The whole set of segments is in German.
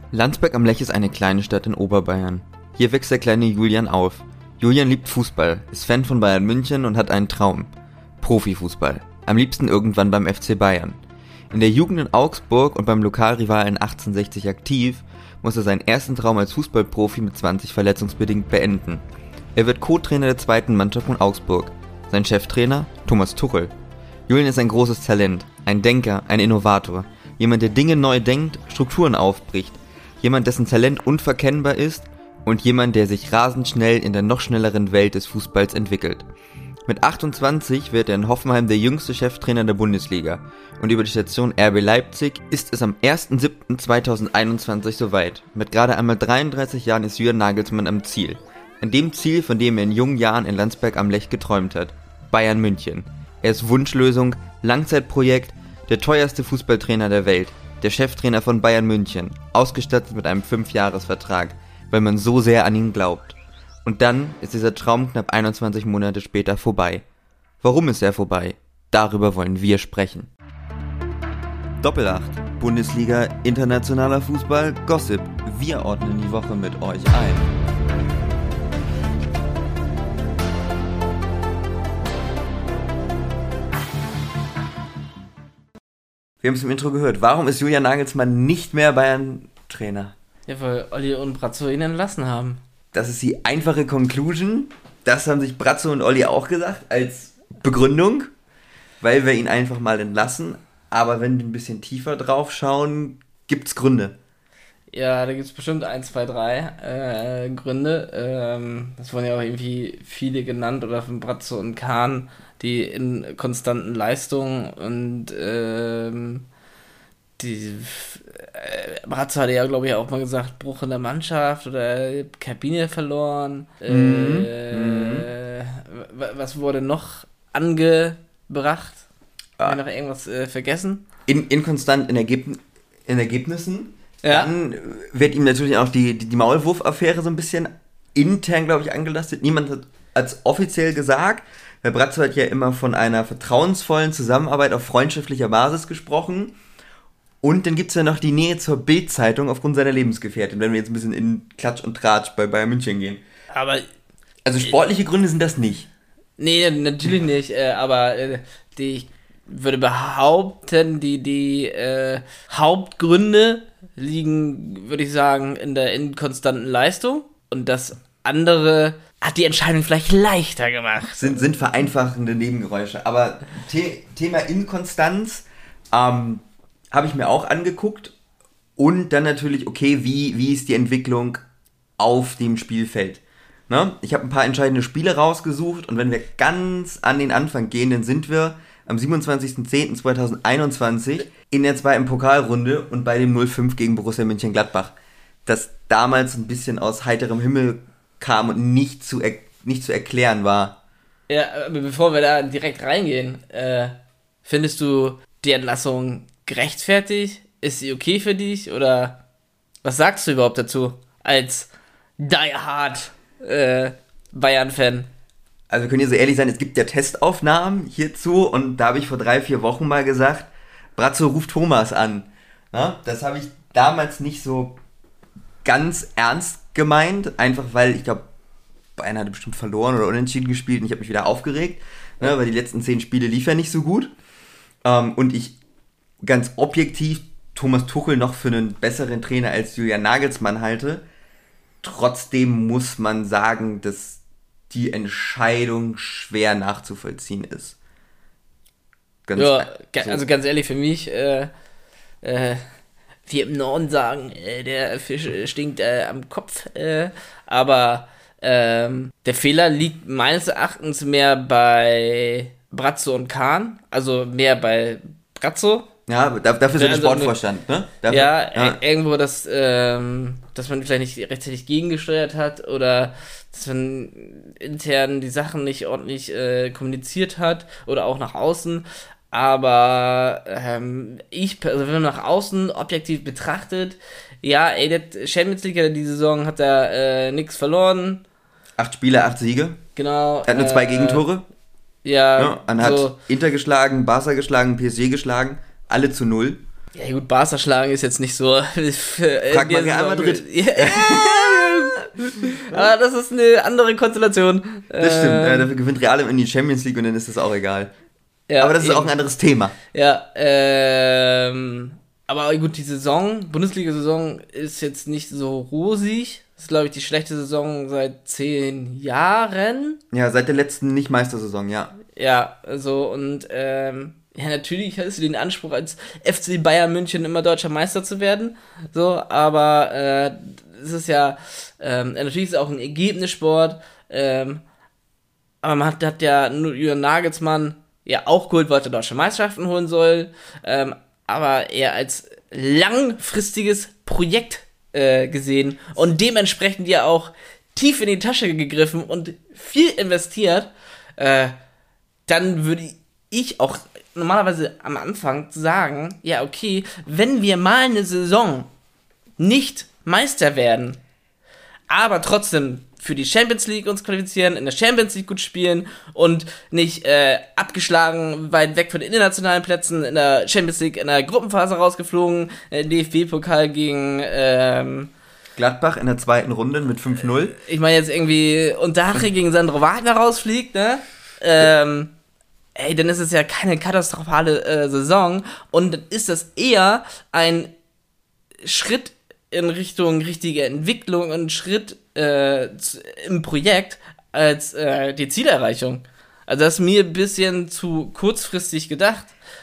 Landsberg am Lech ist eine kleine Stadt in Oberbayern. Hier wächst der kleine Julian auf. Julian liebt Fußball, ist Fan von Bayern München und hat einen Traum. Profifußball. Am liebsten irgendwann beim FC Bayern. In der Jugend in Augsburg und beim Lokalrivalen 1860 aktiv, muss er seinen ersten Traum als Fußballprofi mit 20 verletzungsbedingt beenden. Er wird Co-Trainer der zweiten Mannschaft von Augsburg. Sein Cheftrainer? Thomas Tuchel. Julian ist ein großes Talent, ein Denker, ein Innovator. Jemand, der Dinge neu denkt, Strukturen aufbricht. Jemand, dessen Talent unverkennbar ist und jemand, der sich rasend schnell in der noch schnelleren Welt des Fußballs entwickelt. Mit 28 wird er in Hoffenheim der jüngste Cheftrainer der Bundesliga und über die Station RB Leipzig ist es am 1.7.2021 soweit. Mit gerade einmal 33 Jahren ist Julian Nagelsmann am Ziel. An dem Ziel, von dem er in jungen Jahren in Landsberg am Lech geträumt hat. Bayern München. Er ist Wunschlösung, Langzeitprojekt, der teuerste Fußballtrainer der Welt. Der Cheftrainer von Bayern München, ausgestattet mit einem 5-Jahres-Vertrag, weil man so sehr an ihn glaubt. Und dann ist dieser Traum knapp 21 Monate später vorbei. Warum ist er vorbei? Darüber wollen wir sprechen. Doppelacht, Bundesliga, internationaler Fußball, Gossip. Wir ordnen die Woche mit euch ein. Wir haben es im Intro gehört. Warum ist Julian Nagelsmann nicht mehr Bayern-Trainer? Ja, weil Olli und Brazzo ihn entlassen haben. Das ist die einfache Conclusion. Das haben sich Brazzo und Olli auch gesagt als Begründung, weil wir ihn einfach mal entlassen. Aber wenn wir ein bisschen tiefer drauf schauen, gibt es Gründe. Ja, da gibt es bestimmt 1, 2, 3 Gründe. Das wurden ja auch irgendwie viele genannt oder von Brazzo und Kahn, die in konstanten Leistungen und Brazzo hatte ja, glaube ich, auch mal gesagt, Bruch in der Mannschaft oder Kabine verloren. Was wurde noch angebracht? Haben wir noch irgendwas vergessen? Inkonstant in Ergebnissen. Ja. Dann wird ihm natürlich auch die Maulwurf-Affäre so ein bisschen intern, glaube ich, angelastet. Niemand hat es offiziell gesagt. Herr Brazzo hat ja immer von einer vertrauensvollen Zusammenarbeit auf freundschaftlicher Basis gesprochen. Und dann gibt es ja noch die Nähe zur Bild-Zeitung aufgrund seiner Lebensgefährtin, wenn wir jetzt ein bisschen in Klatsch und Tratsch bei Bayern München gehen. Also sportliche Gründe sind das nicht. Nee, natürlich nicht, aber ich würde behaupten, die Hauptgründe liegen, würde ich sagen, in der inkonstanten Leistung und das andere hat die Entscheidung vielleicht leichter gemacht. Sind vereinfachende Nebengeräusche, aber Thema Inkonstanz habe ich mir auch angeguckt und dann natürlich, okay, wie ist die Entwicklung auf dem Spielfeld? Ne? Ich habe ein paar entscheidende Spiele rausgesucht und wenn wir ganz an den Anfang gehen, dann sind wir am 27.10.2021 in der zweiten Pokalrunde und bei dem 0-5 gegen Borussia Mönchengladbach, das damals ein bisschen aus heiterem Himmel kam und nicht zu erklären war. Ja, aber bevor wir da direkt reingehen, findest du die Entlassung gerechtfertigt? Ist sie okay für dich? Oder was sagst du überhaupt dazu als Die Hard Bayern-Fan? Also wir können hier so ehrlich sein, es gibt ja Testaufnahmen hierzu und da habe ich vor 3-4 Wochen mal gesagt, Brazzo ruft Thomas an. Na, das habe ich damals nicht so ganz ernst gemeint, einfach weil ich glaube, Bayern hatte bestimmt verloren oder unentschieden gespielt und ich habe mich wieder aufgeregt, ne, weil die letzten 10 Spiele lief ja nicht so gut. Und ich ganz objektiv Thomas Tuchel noch für einen besseren Trainer als Julian Nagelsmann halte. Trotzdem muss man sagen, dass die Entscheidung schwer nachzuvollziehen ist. Also ganz ehrlich, für mich, wir im Norden sagen, der Fisch stinkt am Kopf, aber der Fehler liegt meines Erachtens mehr bei Brazzo und Kahn, also mehr bei Brazzo. Ja, dafür sind der Sportvorstand, ne? Irgendwo, dass man vielleicht nicht rechtzeitig gegengesteuert hat oder dass man intern die Sachen nicht ordentlich kommuniziert hat oder auch nach außen. Aber wenn man nach außen objektiv betrachtet, ja, der Champions League die Saison hat da nichts verloren. 8 Spiele, 8 Siege. Genau. Er hat nur 2 Gegentore. Ja. Man hat Inter geschlagen, Barca geschlagen, PSG geschlagen. Alle zu 0. Ja gut, Barca schlagen ist jetzt nicht so... Frag mal Real Madrid. Aber das ist eine andere Konstellation. Das stimmt, dafür gewinnt Real in die Champions League und dann ist das auch egal. Ja, aber das ist auch ein anderes Thema. Ja, aber gut, die Bundesliga-Saison ist jetzt nicht so rosig. Das ist, glaube ich, die schlechte Saison seit 10 Jahren. Ja, seit der letzten Nicht-Meistersaison, ja. Ja, so und ja, natürlich hast du den Anspruch, als FC Bayern München immer deutscher Meister zu werden. So, aber es ist ja, natürlich ist es auch ein Ergebnissport. Aber man hat ja nur Julian Nagelsmann ja auch geholt, wollte deutsche Meisterschaften holen soll. Aber eher als langfristiges Projekt gesehen und dementsprechend ja auch tief in die Tasche gegriffen und viel investiert. Dann würde ich auch normalerweise am Anfang sagen, ja okay, wenn wir mal eine Saison nicht Meister werden, aber trotzdem für die Champions League uns qualifizieren, in der Champions League gut spielen und nicht abgeschlagen, weit weg von den internationalen Plätzen, in der Champions League in der Gruppenphase rausgeflogen, DFB-Pokal gegen Gladbach in der zweiten Runde mit 5-0. Ich meine jetzt irgendwie Unterhaching gegen Sandro Wagner rausfliegt, ne? Dann ist es ja keine katastrophale Saison und dann ist das eher ein Schritt in Richtung richtige Entwicklung und Schritt im Projekt als die Zielerreichung. Also das ist mir ein bisschen zu kurzfristig gedacht.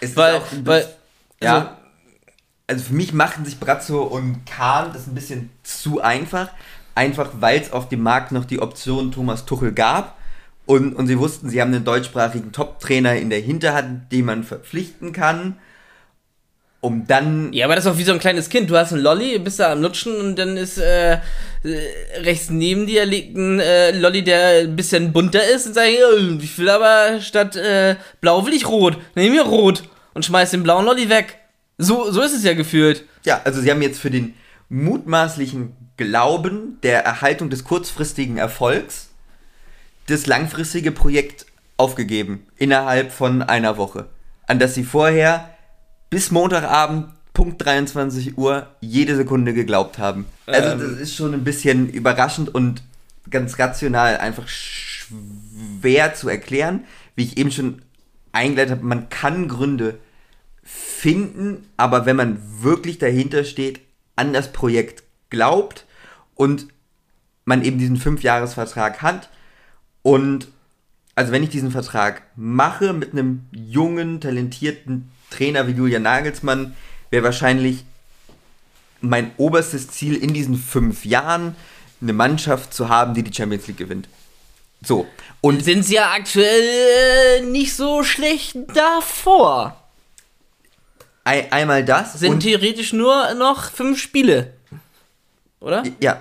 Also für mich machten sich Brazzo und Kahn das ein bisschen zu einfach. Einfach weil es auf dem Markt noch die Option Thomas Tuchel gab. Und sie wussten, sie haben einen deutschsprachigen Top-Trainer in der Hinterhand, den man verpflichten kann, um dann... Ja, aber das ist auch wie so ein kleines Kind. Du hast einen Lolli, bist da am Lutschen und dann ist rechts neben dir liegt ein Lolli, der ein bisschen bunter ist und sagt, ich will aber statt blau will ich rot. Nimm mir rot und schmeiß den blauen Lolli weg. So ist es ja gefühlt. Ja, also sie haben jetzt für den mutmaßlichen Glauben der Erhaltung des kurzfristigen Erfolgs das langfristige Projekt aufgegeben, innerhalb von einer Woche, an das sie vorher bis Montagabend, Punkt 23 Uhr, jede Sekunde geglaubt haben. Also das ist schon ein bisschen überraschend und ganz rational einfach schwer zu erklären. Wie ich eben schon eingeleitet habe, man kann Gründe finden, aber wenn man wirklich dahinter steht, an das Projekt glaubt und man eben diesen 5-Jahres-Vertrag hat, und also wenn ich diesen Vertrag mache mit einem jungen, talentierten Trainer wie Julian Nagelsmann, wäre wahrscheinlich mein oberstes Ziel in diesen 5 Jahren, eine Mannschaft zu haben, die die Champions League gewinnt. So. Und sind sie ja aktuell nicht so schlecht davor. Einmal das. Sind theoretisch nur noch 5 Spiele. Oder? Ja.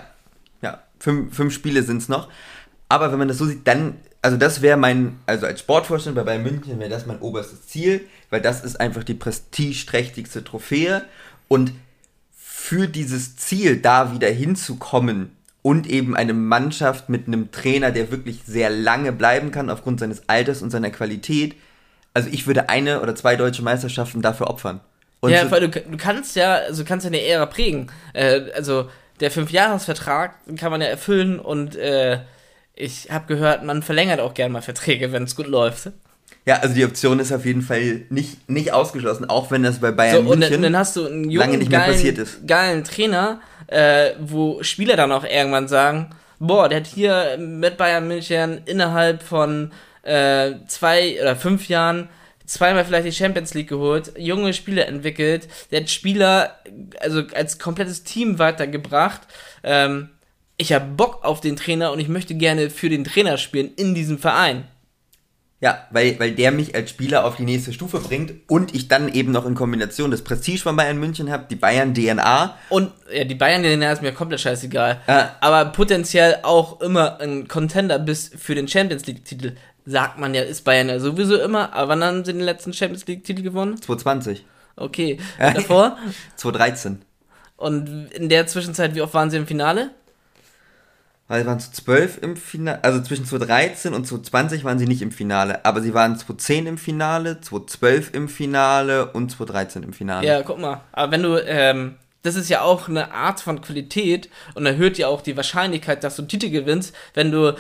5 Spiele sind es noch. Aber wenn man das so sieht, dann, also das wäre also als Sportvorstand bei Bayern München wäre das mein oberstes Ziel, weil das ist einfach die prestigeträchtigste Trophäe und für dieses Ziel da wieder hinzukommen und eben eine Mannschaft mit einem Trainer, der wirklich sehr lange bleiben kann aufgrund seines Alters und seiner Qualität, also ich würde 1 oder 2 deutsche Meisterschaften dafür opfern. Und ja, weil du kannst ja eine Ära prägen. Also der 5-Jahres-Vertrag kann man ja erfüllen und ich habe gehört, man verlängert auch gerne mal Verträge, wenn es gut läuft. Ja, also die Option ist auf jeden Fall nicht ausgeschlossen, auch wenn das bei Bayern München und dann hast du einen jungen, lange nicht mehr passiert ist. Geilen Trainer, wo Spieler dann auch irgendwann sagen, boah, der hat hier mit Bayern München innerhalb von 2 oder 5 Jahren zweimal vielleicht die Champions League geholt, junge Spieler entwickelt, der hat Spieler also als komplettes Team weitergebracht. Ich habe Bock auf den Trainer und ich möchte gerne für den Trainer spielen in diesem Verein. Ja, weil der mich als Spieler auf die nächste Stufe bringt und ich dann eben noch in Kombination das Prestige von Bayern München habe, die Bayern-DNA. Und ja, die Bayern-DNA ist mir komplett scheißegal. Aber potenziell auch immer ein Contender bis für den Champions League-Titel. Sagt man ja, ist Bayern ja sowieso immer. Aber wann haben sie den letzten Champions League-Titel gewonnen? 2020. Okay. Und davor? 2013. Und in der Zwischenzeit, wie oft waren sie im Finale? Weil sie waren zu 12 im Finale, also zwischen 2013 und 2020 waren sie nicht im Finale, aber sie waren 2010 im Finale, 2012 im Finale und 2013 im Finale. Ja, guck mal. Aber wenn du, das ist ja auch eine Art von Qualität und erhöht ja auch die Wahrscheinlichkeit, dass du einen Titel gewinnst, wenn du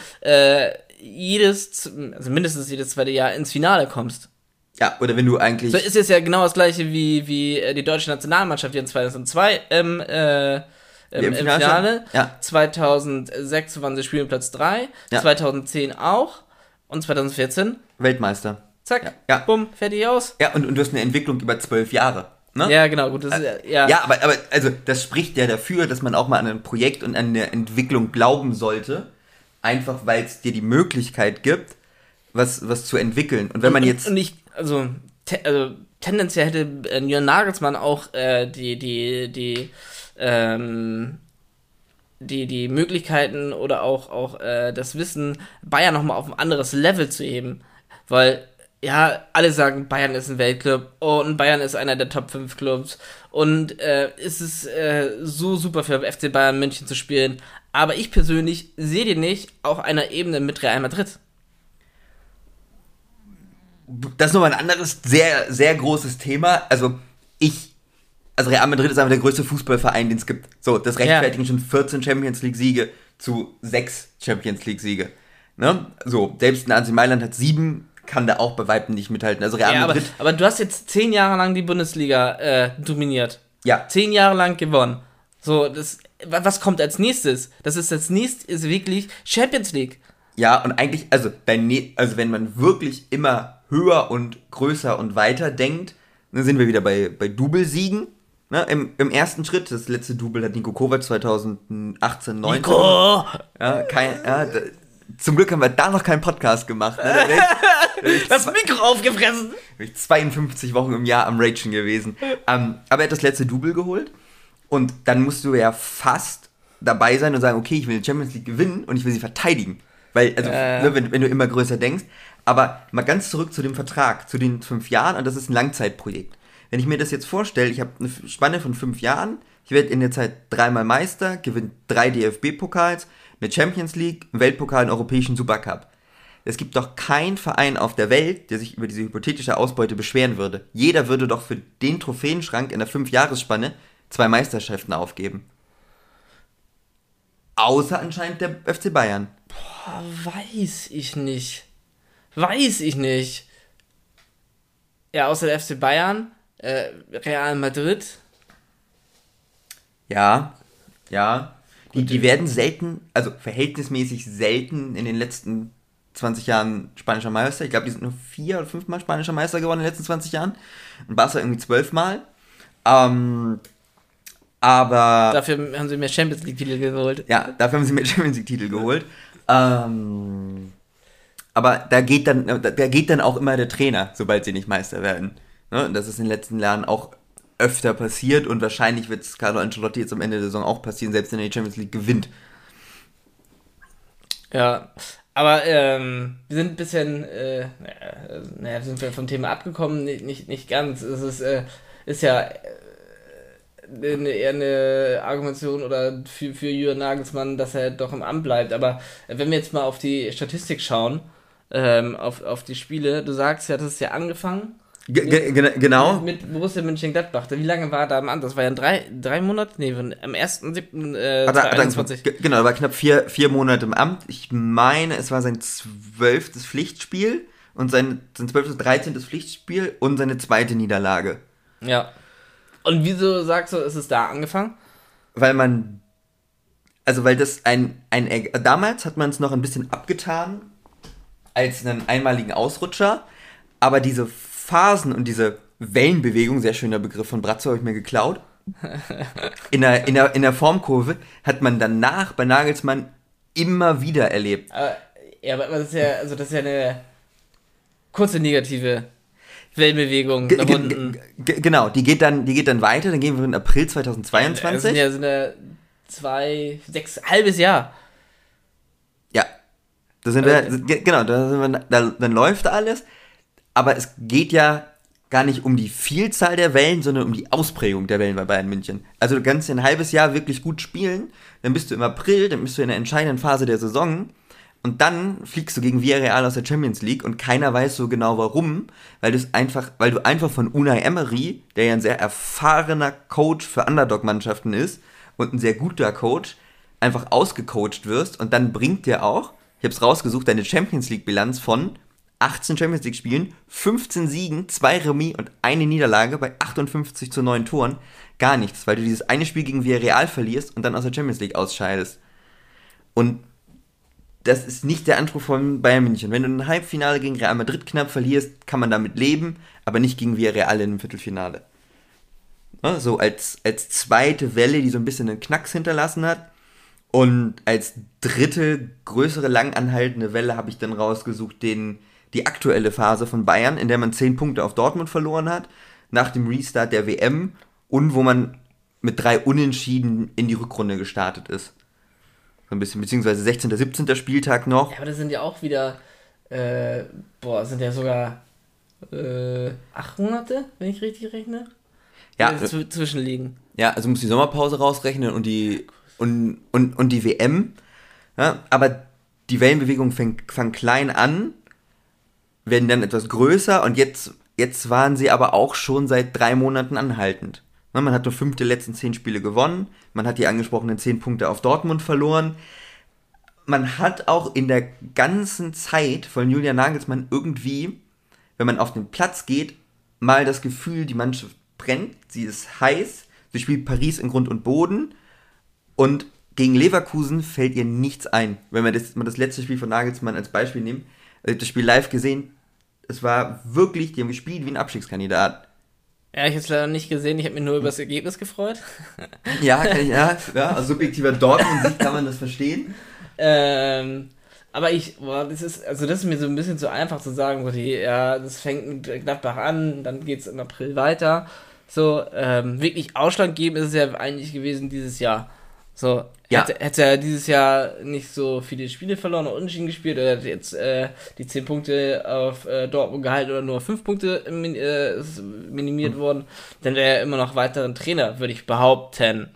also mindestens jedes zweite Jahr ins Finale kommst. Ja, oder wenn du eigentlich... So ist es ja genau das gleiche wie die deutsche Nationalmannschaft, die in 2002 im Finale. Ja. 2006 waren sie Spielplatz 3, Ja. 2010 auch und 2014 Weltmeister. zack, Ja. bumm, fertig aus. Ja, und du hast eine Entwicklung über 12 Jahre. Ne? Ja, genau, gut, das ist ja. Ja, aber also das spricht ja dafür, dass man auch mal an ein Projekt und an eine Entwicklung glauben sollte, einfach weil es dir die Möglichkeit gibt, was zu entwickeln. Und wenn man jetzt... Und ich, also tendenziell hätte Jürgen Nagelsmann auch die Möglichkeiten oder auch das Wissen, Bayern nochmal auf ein anderes Level zu heben. Weil, ja, alle sagen, Bayern ist ein Weltclub und Bayern ist einer der Top 5 Clubs und es ist so super für FC Bayern München zu spielen. Aber ich persönlich sehe den nicht auf einer Ebene mit Real Madrid. Das ist nochmal ein anderes, sehr, sehr großes Thema. Also Real Madrid ist einfach der größte Fußballverein, den es gibt. So, das rechtfertigen schon 14 Champions League-Siege zu 6 Champions League-Siege. Ne? So, selbst ein AC Mailand hat 7, kann da auch bei Weitem nicht mithalten. Also Real Madrid... Aber du hast jetzt 10 Jahre lang die Bundesliga dominiert. Ja. 10 Jahre lang gewonnen. So, was kommt als nächstes? Ist wirklich Champions League. Ja, und eigentlich, also wenn man wirklich immer höher und größer und weiter denkt, dann sind wir wieder bei Doublesiegen. Ne, im ersten Schritt, das letzte Double hat Niko Kovac 2018, 19. Nico! Zum Glück haben wir da noch keinen Podcast gemacht. Ne? Das Mikro aufgefressen! Bin ich 52 Wochen im Jahr am Ragen gewesen. Aber er hat das letzte Double geholt. Und dann musst du ja fast dabei sein und sagen, okay, ich will die Champions League gewinnen und ich will sie verteidigen. Weil, also, wenn du immer größer denkst. Aber mal ganz zurück zu dem Vertrag, zu den 5 Jahren, und das ist ein Langzeitprojekt. Wenn ich mir das jetzt vorstelle, ich habe eine Spanne von 5 Jahren, ich werde in der Zeit 3-mal Meister, gewinne 3 DFB-Pokals, eine Champions League, einen Weltpokal, einen europäischen Supercup. Es gibt doch keinen Verein auf der Welt, der sich über diese hypothetische Ausbeute beschweren würde. Jeder würde doch für den Trophäenschrank in der 5-Jahresspanne 2 Meisterschaften aufgeben. Außer anscheinend der FC Bayern. Boah, weiß ich nicht. Ja, außer der FC Bayern, Real Madrid. Ja. Die werden selten, also verhältnismäßig selten in den letzten 20 Jahren spanischer Meister. Ich glaube, die sind nur 4 oder 5 Mal spanischer Meister geworden in den letzten 20 Jahren. Und Barca irgendwie 12 Mal. Aber... Dafür haben sie mehr Champions League-Titel geholt. Ja, dafür haben sie mehr Champions League-Titel geholt. Aber da geht dann auch immer der Trainer, sobald sie nicht Meister werden. Ne? Das ist in den letzten Jahren auch öfter passiert und wahrscheinlich wird es Carlo Ancelotti jetzt am Ende der Saison auch passieren, selbst wenn er die Champions League gewinnt. Ja, aber wir sind ein bisschen, sind wir vom Thema abgekommen, nicht ganz. Es ist ja eher eine Argumentation oder für Jürgen Nagelsmann, dass er doch im Amt bleibt. Aber wenn wir jetzt mal auf die Statistik schauen, auf die Spiele, du sagst ja, das ist ja angefangen. Genau. Mit Borussia Mönchengladbach. Wie lange war er da im Amt? Das war ja 3 Monate? Nee, am 1.7.2021. Genau, er war knapp 4 Monate im Amt. Ich meine, es war sein 12. Pflichtspiel und sein 12. 13. Pflichtspiel und seine 2. Niederlage. Ja. Und wieso sagst du, ist es da angefangen? Weil das damals hat man es noch ein bisschen abgetan als einen einmaligen Ausrutscher, aber diese Phasen und diese Wellenbewegung, sehr schöner Begriff von Bratzo, habe ich mir geklaut, in der Formkurve hat man danach bei Nagelsmann immer wieder erlebt. Aber das ist ja eine kurze negative Wellenbewegung nach unten. Genau, die geht dann weiter, dann gehen wir in April 2022. Das sind ja halbes Jahr. Ja, dann läuft alles, aber es geht ja gar nicht um die Vielzahl der Wellen, sondern um die Ausprägung der Wellen bei Bayern München. Also du kannst ein halbes Jahr wirklich gut spielen, dann bist du im April, dann bist du in der entscheidenden Phase der Saison und dann fliegst du gegen Villarreal aus der Champions League und keiner weiß so genau warum, weil du einfach von Unai Emery, der ja ein sehr erfahrener Coach für Underdog-Mannschaften ist und ein sehr guter Coach, einfach ausgecoacht wirst und dann bringt dir auch, ich habe es rausgesucht, deine Champions League-Bilanz von 18 Champions League Spielen, 15 Siegen, 2 Remis und eine Niederlage bei 58 zu 9 Toren gar nichts, weil du dieses eine Spiel gegen Villarreal verlierst und dann aus der Champions League ausscheidest. Und das ist nicht der Anspruch von Bayern München. Wenn du ein Halbfinale gegen Real Madrid knapp verlierst, kann man damit leben, aber nicht gegen Villarreal in einem Viertelfinale. So als zweite Welle, die so ein bisschen einen Knacks hinterlassen hat. Und als dritte, größere, langanhaltende Welle habe ich dann rausgesucht, die aktuelle Phase von Bayern, in der man 10 Punkte auf Dortmund verloren hat, nach dem Restart der WM und wo man mit 3 Unentschieden in die Rückrunde gestartet ist. So ein bisschen, beziehungsweise 16., 17. Spieltag noch. Ja, aber das sind ja auch wieder, sind ja sogar 8 Monate, wenn ich richtig rechne? Ja. Zwischenliegen. Ja, also muss die Sommerpause rausrechnen und die WM. Ja, aber die Wellenbewegungen fangen klein an, werden dann etwas größer und jetzt waren sie aber auch schon seit 3 Monaten anhaltend. Man hat nur 5 der letzten 10 Spiele gewonnen, man hat die angesprochenen 10 Punkte auf Dortmund verloren. Man hat auch in der ganzen Zeit von Julian Nagelsmann irgendwie, wenn man auf den Platz geht, mal das Gefühl, die Mannschaft brennt, sie ist heiß, sie spielt Paris in Grund und Boden und gegen Leverkusen fällt ihr nichts ein. Wenn wir das letzte Spiel von Nagelsmann als Beispiel nehmen, ich habe das Spiel live gesehen, es war wirklich, die haben gespielt wie ein Abstiegskandidat. Ja, ich habe es leider nicht gesehen, ich habe mich nur über das Ergebnis gefreut. Ja, aus subjektiver Dortmund-Sicht kann man das verstehen. Aber das ist mir so ein bisschen zu einfach zu sagen, das fängt mit Gladbach an, dann geht es im April weiter. So, wirklich ausschlaggebend ist es ja eigentlich gewesen dieses Jahr. So, ja. Hätte er dieses Jahr nicht so viele Spiele verloren oder unentschieden gespielt oder hätte jetzt die 10 Punkte auf Dortmund gehalten oder nur 5 Punkte minimiert worden, dann wäre er immer noch weiteren Trainer, würde ich behaupten.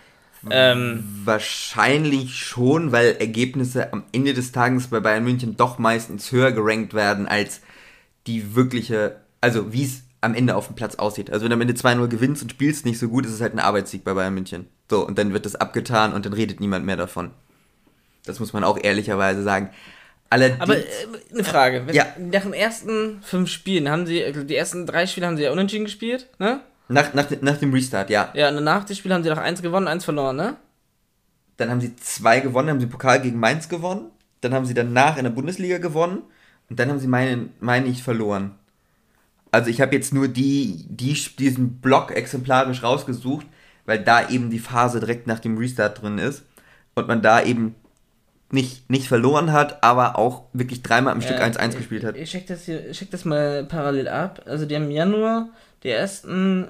Wahrscheinlich schon, weil Ergebnisse am Ende des Tages bei Bayern München doch meistens höher gerankt werden als die wirkliche, also wie es am Ende auf dem Platz aussieht. Also wenn du am Ende 2-0 gewinnst und spielst nicht so gut, ist es halt ein Arbeitssieg bei Bayern München. So, und dann wird das abgetan und dann redet niemand mehr davon. Das muss man auch ehrlicherweise sagen. Allerdings, aber eine Frage. Ja. Nach den ersten 5 Spielen die ersten 3 Spiele haben sie ja unentschieden gespielt, ne? Nach dem Restart, ja. Ja, und danach die Spiele haben sie noch 1 gewonnen, 1 verloren, ne? Dann haben sie 2 gewonnen, haben sie Pokal gegen Mainz gewonnen. Dann haben sie danach in der Bundesliga gewonnen. Und dann haben sie, meine ich, verloren. Also ich habe jetzt nur diesen Block exemplarisch rausgesucht, weil da eben die Phase direkt nach dem Restart drin ist. Und man da eben nicht verloren hat, aber auch wirklich 3-mal am Stück 1-1 gespielt hat. Ich check das mal parallel ab. Also die haben im Januar die ersten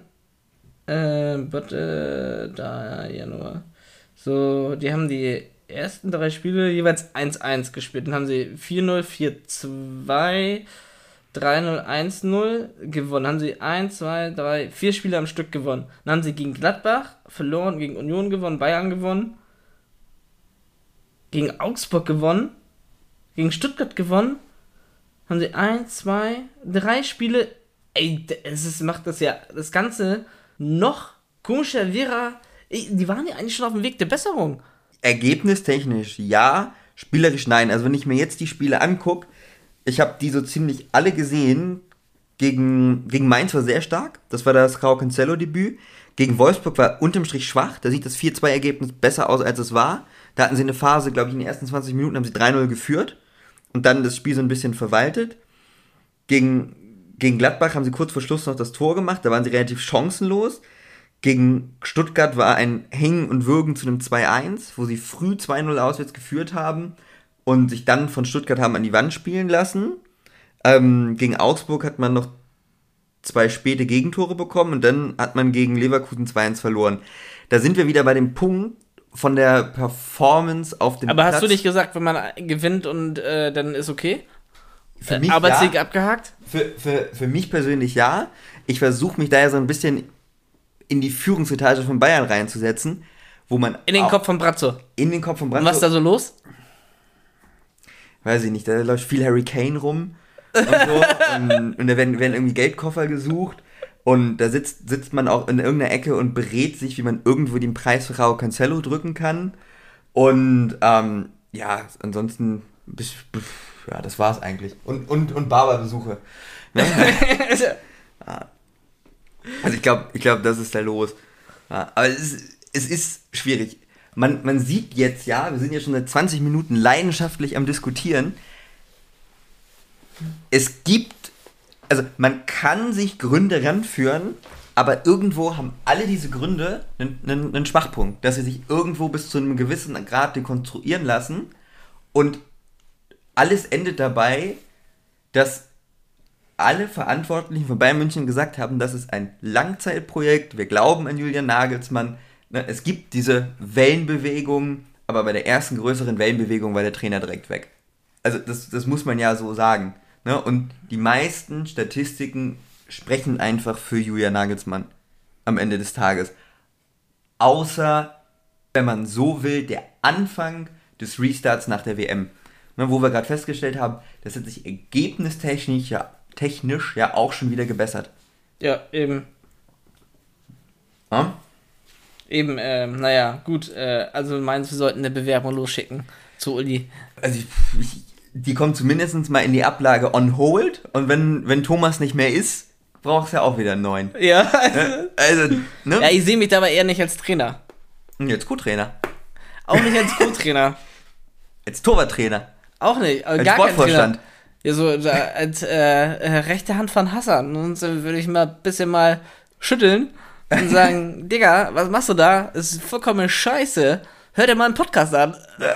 Januar. So, die haben die ersten 3 Spiele jeweils 1-1 gespielt. Dann haben sie 4-0, 4-2, 3-0, 1-0 gewonnen. Dann haben sie 1, 2, 3, 4 Spiele am Stück gewonnen. Dann haben sie gegen Gladbach verloren, gegen Union gewonnen, Bayern gewonnen, gegen Augsburg gewonnen, gegen Stuttgart gewonnen. Haben sie 1, 2, 3 Spiele. Ey, macht das ja das Ganze noch komischer, die waren ja eigentlich schon auf dem Weg der Besserung. Ergebnistechnisch ja, spielerisch nein. Also wenn ich mir jetzt die Spiele angucke, ich habe die so ziemlich alle gesehen. Gegen Mainz war sehr stark, das war das João Cancelo-Debüt. Gegen Wolfsburg war unterm Strich schwach, da sieht das 4-2-Ergebnis besser aus, als es war. Da hatten sie eine Phase, glaube ich, in den ersten 20 Minuten haben sie 3-0 geführt und dann das Spiel so ein bisschen verwaltet. Gegen Gladbach haben sie kurz vor Schluss noch das Tor gemacht, da waren sie relativ chancenlos. Gegen Stuttgart war ein Hängen und Würgen zu einem 2-1, wo sie früh 2-0 auswärts geführt haben und sich dann von Stuttgart haben an die Wand spielen lassen. Gegen Augsburg hat man noch 2 späte Gegentore bekommen und dann hat man gegen Leverkusen 2-1 verloren. Da sind wir wieder bei dem Punkt von der Performance auf dem Platz. Aber hast du nicht gesagt, wenn man gewinnt und dann ist okay? Für mich Arbeitssieg ja. abgehakt? Für mich persönlich ja. ich versuche mich da ja so ein bisschen in die Führungsetage von Bayern reinzusetzen, wo man in den Kopf von Brazzo. In den Kopf von Brazzo. Und was ist da so los? Weiß ich nicht, da läuft viel Harry Kane rum und so. und da werden irgendwie Geldkoffer gesucht. Und da sitzt man auch in irgendeiner Ecke und berät sich, wie man irgendwo den Preis für Raul Cancelo drücken kann. Und ja, ansonsten, ja, das war's eigentlich. Und Barberbesuche. Ne? Also ich glaube, das ist da los. Ja, aber es ist schwierig. Man sieht jetzt, ja, wir sind ja schon seit 20 Minuten leidenschaftlich am Diskutieren. Es gibt, also man kann sich Gründe ranführen, aber irgendwo haben alle diese Gründe einen Schwachpunkt, dass sie sich irgendwo bis zu einem gewissen Grad dekonstruieren lassen und alles endet dabei, dass alle Verantwortlichen von Bayern München gesagt haben, das ist ein Langzeitprojekt, wir glauben an Julian Nagelsmann. Es gibt diese Wellenbewegung, aber bei der ersten größeren Wellenbewegung war der Trainer direkt weg. Also das muss man ja so sagen. Ne? Und die meisten Statistiken sprechen einfach für Julian Nagelsmann am Ende des Tages. Außer, wenn man so will, der Anfang des Restarts nach der WM. Ne, wo wir gerade festgestellt haben, das hat sich ergebnistechnisch ja auch schon wieder gebessert. Ja, eben. Hm? Eben, naja, gut, also du meinst, wir sollten eine Bewerbung losschicken zu Uli. Also die kommt zumindest mal in die Ablage on hold und wenn Thomas nicht mehr ist, brauchst du ja auch wieder einen neuen. Ja. Also, ne? Ja, ich sehe mich dabei eher nicht als Trainer. Jetzt Co-Trainer. Auch nicht als Co-Trainer. Als Torwarttrainer. Auch nicht, als gar Sportvorstand. Ja, so als rechte Hand von Hassan. Und so würde ich mal ein bisschen mal schütteln und sagen, Digga, was machst du da? Das ist vollkommen scheiße. Hör dir mal einen Podcast an.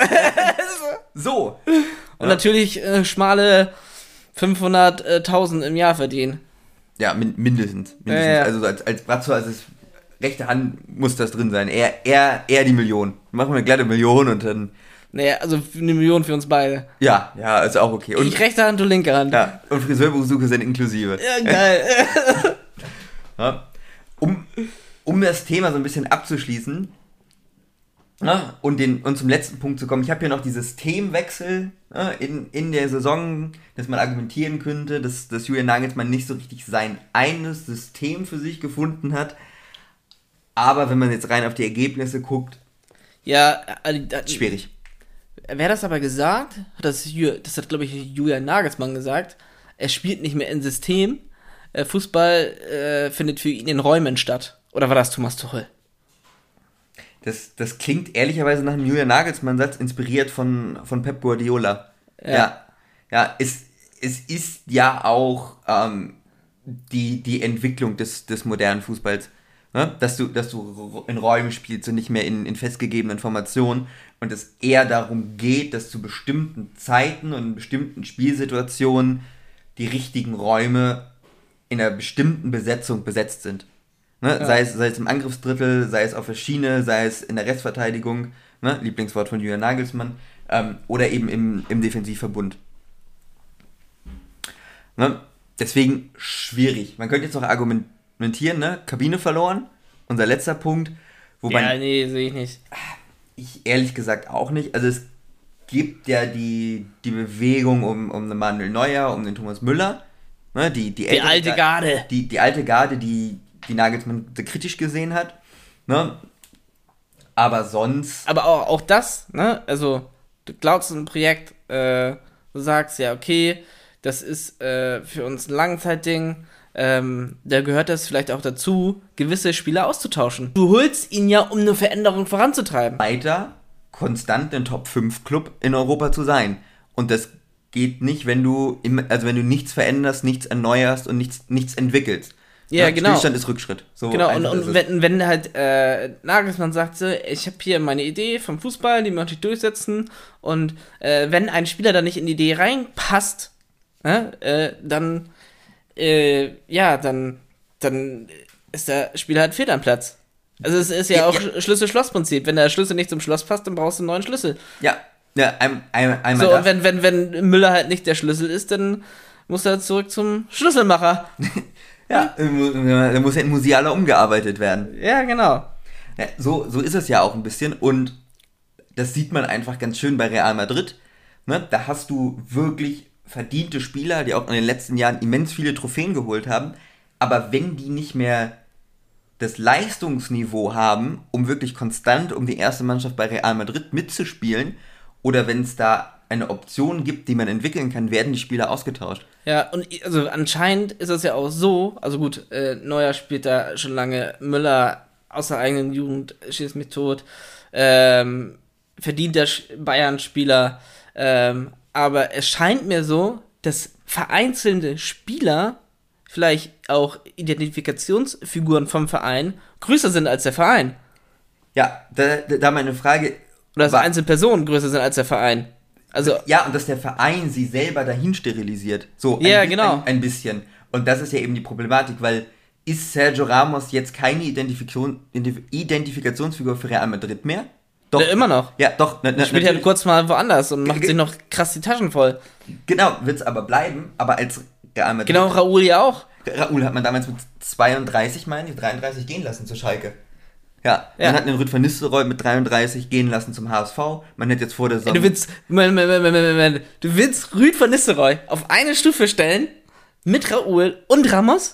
So. Und natürlich schmale 500.000 im Jahr verdienen. Ja, mindestens. Ja. Also als Brazzo, als rechte Hand muss das drin sein. Eher die Million. Machen wir eine glatte Million und dann... Naja, also 1 Million für uns beide. Ja, ist auch okay. Und ich rechte Hand, du linke Hand. Ja, und Friseurbesuche sind inklusive. Ja, geil. Ja, um das Thema so ein bisschen abzuschließen, ja, und zum letzten Punkt zu kommen, ich habe hier noch die Systemwechsel, ja, in der Saison, dass man argumentieren könnte, dass Julian Nagelsmann nicht so richtig sein eigenes System für sich gefunden hat. Aber wenn man jetzt rein auf die Ergebnisse guckt, ja, schwierig. Wer hat das aber gesagt? Das hat, glaube ich, Julian Nagelsmann gesagt. Er spielt nicht mehr in System. Fußball findet für ihn in Räumen statt. Oder war das Thomas Tuchel? Das klingt ehrlicherweise nach einem Julian Nagelsmann-Satz, inspiriert von Pep Guardiola. Ja, es ist ja auch die Entwicklung des modernen Fußballs. Ne? Dass du in Räumen spielst und nicht mehr in festgegebenen Formationen und es eher darum geht, dass zu bestimmten Zeiten und in bestimmten Spielsituationen die richtigen Räume in einer bestimmten Besetzung besetzt sind. Ne? Ja. Sei es im Angriffsdrittel, sei es auf der Schiene, sei es in der Restverteidigung, ne? Lieblingswort von Julian Nagelsmann, oder eben im Defensivverbund. Ne? Deswegen schwierig. Man könnte jetzt noch argumentieren, ne? Kabine verloren, unser letzter Punkt. Ja, nee, sehe ich nicht. Ich ehrlich gesagt auch nicht. Also es gibt ja die Bewegung um den Manuel Neuer, um den Thomas Müller. Ne? Die alte Garde. Die alte Garde, die Nagelsmann kritisch gesehen hat. Ne? Aber sonst... Aber auch das, ne? Also du glaubst an ein Projekt, du sagst, ja, okay, das ist für uns ein Langzeitding. Da gehört das vielleicht auch dazu, gewisse Spieler auszutauschen. Du holst ihn ja, um eine Veränderung voranzutreiben. Weiter konstant ein Top-5-Club in Europa zu sein. Und das geht nicht, wenn du nichts veränderst, nichts erneuerst und nichts entwickelst. Ja, genau. Stillstand ist Rückschritt. So genau, und wenn halt Nagelsmann sagt so, ich habe hier meine Idee vom Fußball, die möchte ich durchsetzen, und wenn ein Spieler da nicht in die Idee reinpasst, dann ist der Spieler halt fehl am Platz. Also es ist ja auch Schlüssel-Schloss-Prinzip. Wenn der Schlüssel nicht zum Schloss passt, dann brauchst du einen neuen Schlüssel. Ja, einmal so, und wenn Müller halt nicht der Schlüssel ist, dann muss er zurück zum Schlüsselmacher. Ja, da muss ja in Musiala umgearbeitet werden. Ja, genau. Ja, so ist es ja auch ein bisschen und das sieht man einfach ganz schön bei Real Madrid. Ne? Da hast du wirklich verdiente Spieler, die auch in den letzten Jahren immens viele Trophäen geholt haben, aber wenn die nicht mehr das Leistungsniveau haben, um wirklich konstant um die erste Mannschaft bei Real Madrid mitzuspielen, oder wenn es da eine Option gibt, die man entwickeln kann, werden die Spieler ausgetauscht. Ja, und also anscheinend ist es ja auch so, also gut, Neuer spielt da schon lange, Müller aus der eigenen Jugend schießt mich tot, verdienter Bayern-Spieler, aber es scheint mir so, dass vereinzelte Spieler, vielleicht auch Identifikationsfiguren vom Verein, größer sind als der Verein. Ja, da meine Frage... Oder dass Einzelpersonen größer sind als der Verein. Also, ja, und dass der Verein sie selber dahin sterilisiert. So, genau. Ein bisschen. Und das ist ja eben die Problematik, weil ist Sergio Ramos jetzt keine Identifikationsfigur für Real Madrid mehr? Doch. Immer noch. Ja, doch. Spielt ja kurz mal woanders und macht sich noch krass die Taschen voll. Genau, wird's aber bleiben, aber als Real Madrid... Genau, Raúl ja auch. Raúl hat man damals mit 32, 33 gehen lassen zu Schalke. Ja, man hat den Rüd van Nistelrooy mit 33 gehen lassen zum HSV. Man hätte jetzt vor der Saison... Du willst Rüd van Nistelrooy auf eine Stufe stellen mit Raúl und Ramos?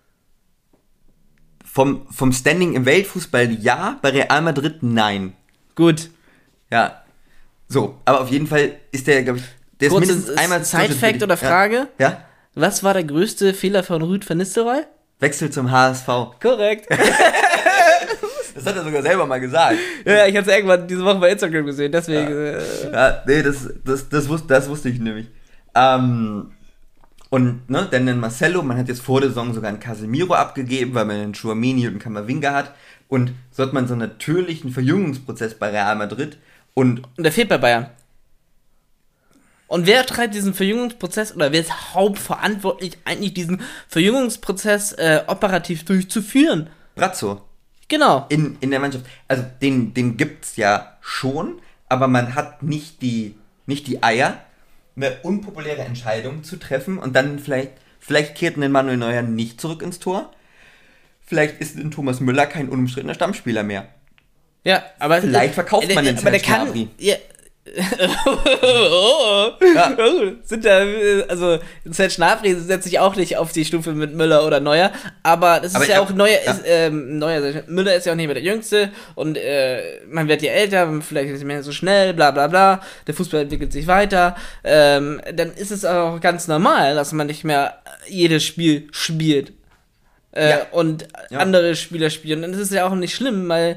Vom Standing im Weltfußball ja, bei Real Madrid nein. Gut. Ja. So, aber auf jeden Fall ist der, glaube ich... Der ist mindestens einmal... Side-Fact oder Frage? Ja? Was war der größte Fehler von Rüd van Nistelrooy? Wechsel zum HSV. Korrekt. Das hat er sogar selber mal gesagt. Ja, ich habe es irgendwann diese Woche bei Instagram gesehen, deswegen... Ja, nee, das wusste ich nämlich. Und, ne, dann den Marcelo, man hat jetzt vor der Saison sogar einen Casemiro abgegeben, weil man einen Tchouaméni und einen Camavinga hat. Und so hat man so einen natürlichen Verjüngungsprozess bei Real Madrid. Und der fehlt bei Bayern. Und wer treibt diesen Verjüngungsprozess oder wer ist hauptverantwortlich, eigentlich diesen Verjüngungsprozess operativ durchzuführen? Brazzo. Genau. In der Mannschaft. Also den gibt's ja schon, aber man hat nicht die Eier, eine unpopuläre Entscheidung zu treffen und dann vielleicht kehrt ein Manuel Neuer nicht zurück ins Tor. Vielleicht ist ein Thomas Müller kein unumstrittener Stammspieler mehr. Ja, aber vielleicht verkauft man den Serge Gnabry. Ja. Sind da, also Serge Gnabry setzt sich auch nicht auf die Stufe mit Müller oder Neuer, aber das ist ja auch Neuer, Müller ist ja auch nicht mehr der Jüngste und man wird ja älter, vielleicht nicht mehr so schnell, bla bla bla, der Fußball entwickelt sich weiter, dann ist es auch ganz normal, dass man nicht mehr jedes Spiel spielt. Und andere Spieler spielen. Und das ist ja auch nicht schlimm, weil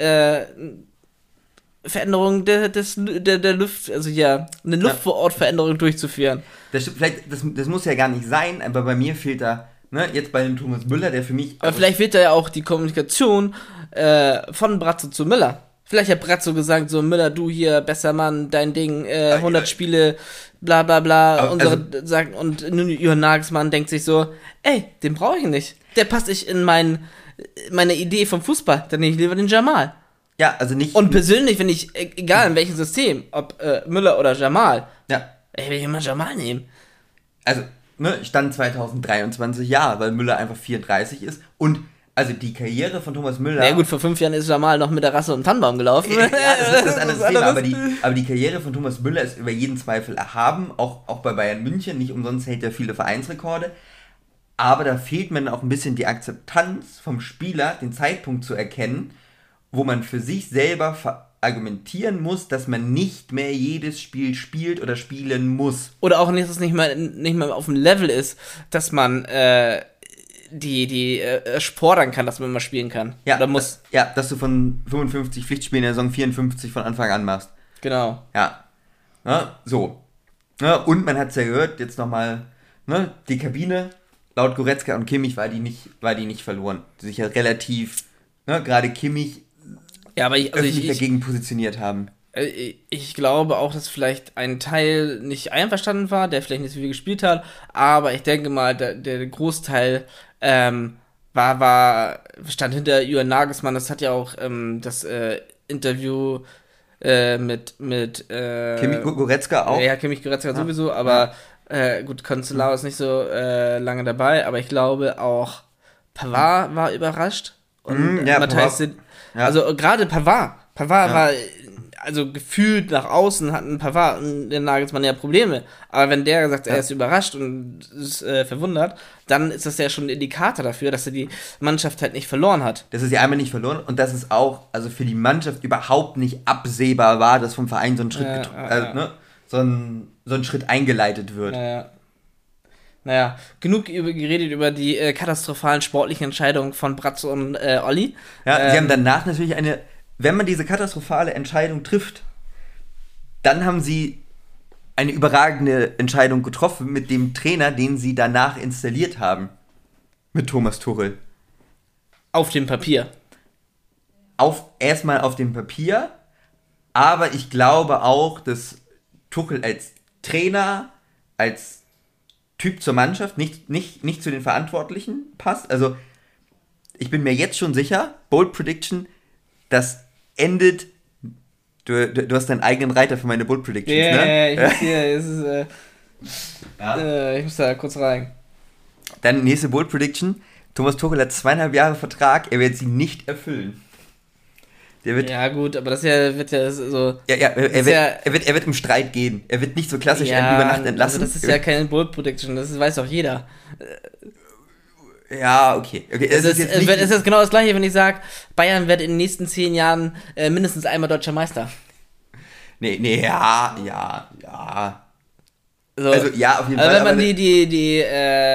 Veränderung der Luft, also eine Luftvorortveränderung durchzuführen. Das muss ja gar nicht sein, aber bei mir fehlt da, ne, jetzt bei dem Thomas Müller, der für mich... Aber vielleicht fehlt da ja auch die Kommunikation von Brazzo zu Müller. Vielleicht hat Brazzo gesagt, so, Müller, du hier, besser Mann, dein Ding, 100 Spiele, bla bla bla, und Julian Nagelsmann denkt sich so, ey, den brauche ich nicht. Der passt nicht in meine Idee vom Fußball, dann nehme ich lieber den Jamal. Ja, also nicht... Und persönlich finde ich, egal in welchem System, ob Müller oder Jamal, ich will immer Jamal nehmen. Also, ne, Stand 2023, ja, weil Müller einfach 34 ist und also die Karriere von Thomas Müller... Ja gut, vor 5 Jahren ist Jamal noch mit der Rasse und Tannenbaum gelaufen. Ja, das ist ein anderes Thema, aber die Karriere von Thomas Müller ist über jeden Zweifel erhaben, auch bei Bayern München, nicht umsonst hält er viele Vereinsrekorde, aber da fehlt mir dann auch ein bisschen die Akzeptanz vom Spieler, den Zeitpunkt zu erkennen, wo man für sich selber argumentieren muss, dass man nicht mehr jedes Spiel spielt oder spielen muss. Oder auch nicht, dass es nicht mal auf dem Level ist, dass man die fordern kann, dass man mal spielen kann. Ja, oder muss. Dass du von 55 Pflichtspielen in der Saison 54 von Anfang an machst. Genau. Ja. So. Und man hat es ja gehört, jetzt nochmal, die Kabine, laut Goretzka und Kimmich war die nicht verloren. Die sich ja relativ, gerade Kimmich, aber öffentlich dagegen positioniert haben. Ich glaube auch, dass vielleicht ein Teil nicht einverstanden war, der vielleicht nicht so viel gespielt hat, aber ich denke mal, der Großteil stand hinter Julian Nagelsmann. Das hat ja auch das Interview mit Kimmich Goretzka auch. Ja, Kimmich Goretzka sowieso, aber Gut, Cancelao ist nicht so lange dabei, aber ich glaube auch Pavard war überrascht. Und Matthijs Pavard. Ja. also gerade Pavard war also gefühlt nach außen hatten Pavard und der Nagelsmann ja Probleme. Aber wenn der sagt, er ist überrascht und ist verwundert, dann ist das ja schon ein Indikator dafür, dass er die Mannschaft halt nicht verloren hat. Das ist ja einmal nicht verloren und dass es auch also für die Mannschaft überhaupt nicht absehbar war, dass vom Verein so ein Schritt so ein Schritt eingeleitet wird. Naja, genug geredet über die katastrophalen sportlichen Entscheidungen von Bratzo und Olli. Ja, sie haben danach natürlich wenn man diese katastrophale Entscheidung trifft, dann haben sie eine überragende Entscheidung getroffen mit dem Trainer, den sie danach installiert haben. Mit Thomas Tuchel. Auf dem Papier. Erstmal auf dem Papier, aber ich glaube auch, dass Tuchel als Trainer, als Typ zur Mannschaft, nicht zu den Verantwortlichen passt. Also, ich bin mir jetzt schon sicher, Bold Prediction, das endet. Du hast deinen eigenen Reiter für meine Bold Predictions, ne? Ja, ich muss da kurz rein. Dann nächste Bold Prediction. Thomas Tuchel hat 2,5 Jahre Vertrag, er wird sie nicht erfüllen. Ja gut, aber das wird ja so... Er wird im Streit gehen. Er wird nicht so klassisch über Nacht entlassen. Also das ist ja keine Bold Prediction, das weiß doch jeder. Ja, okay. Es ist genau das gleiche, wenn ich sage, Bayern wird in den nächsten 10 Jahren mindestens einmal deutscher Meister. Ja. So, also ja, auf jeden Fall. Wenn man die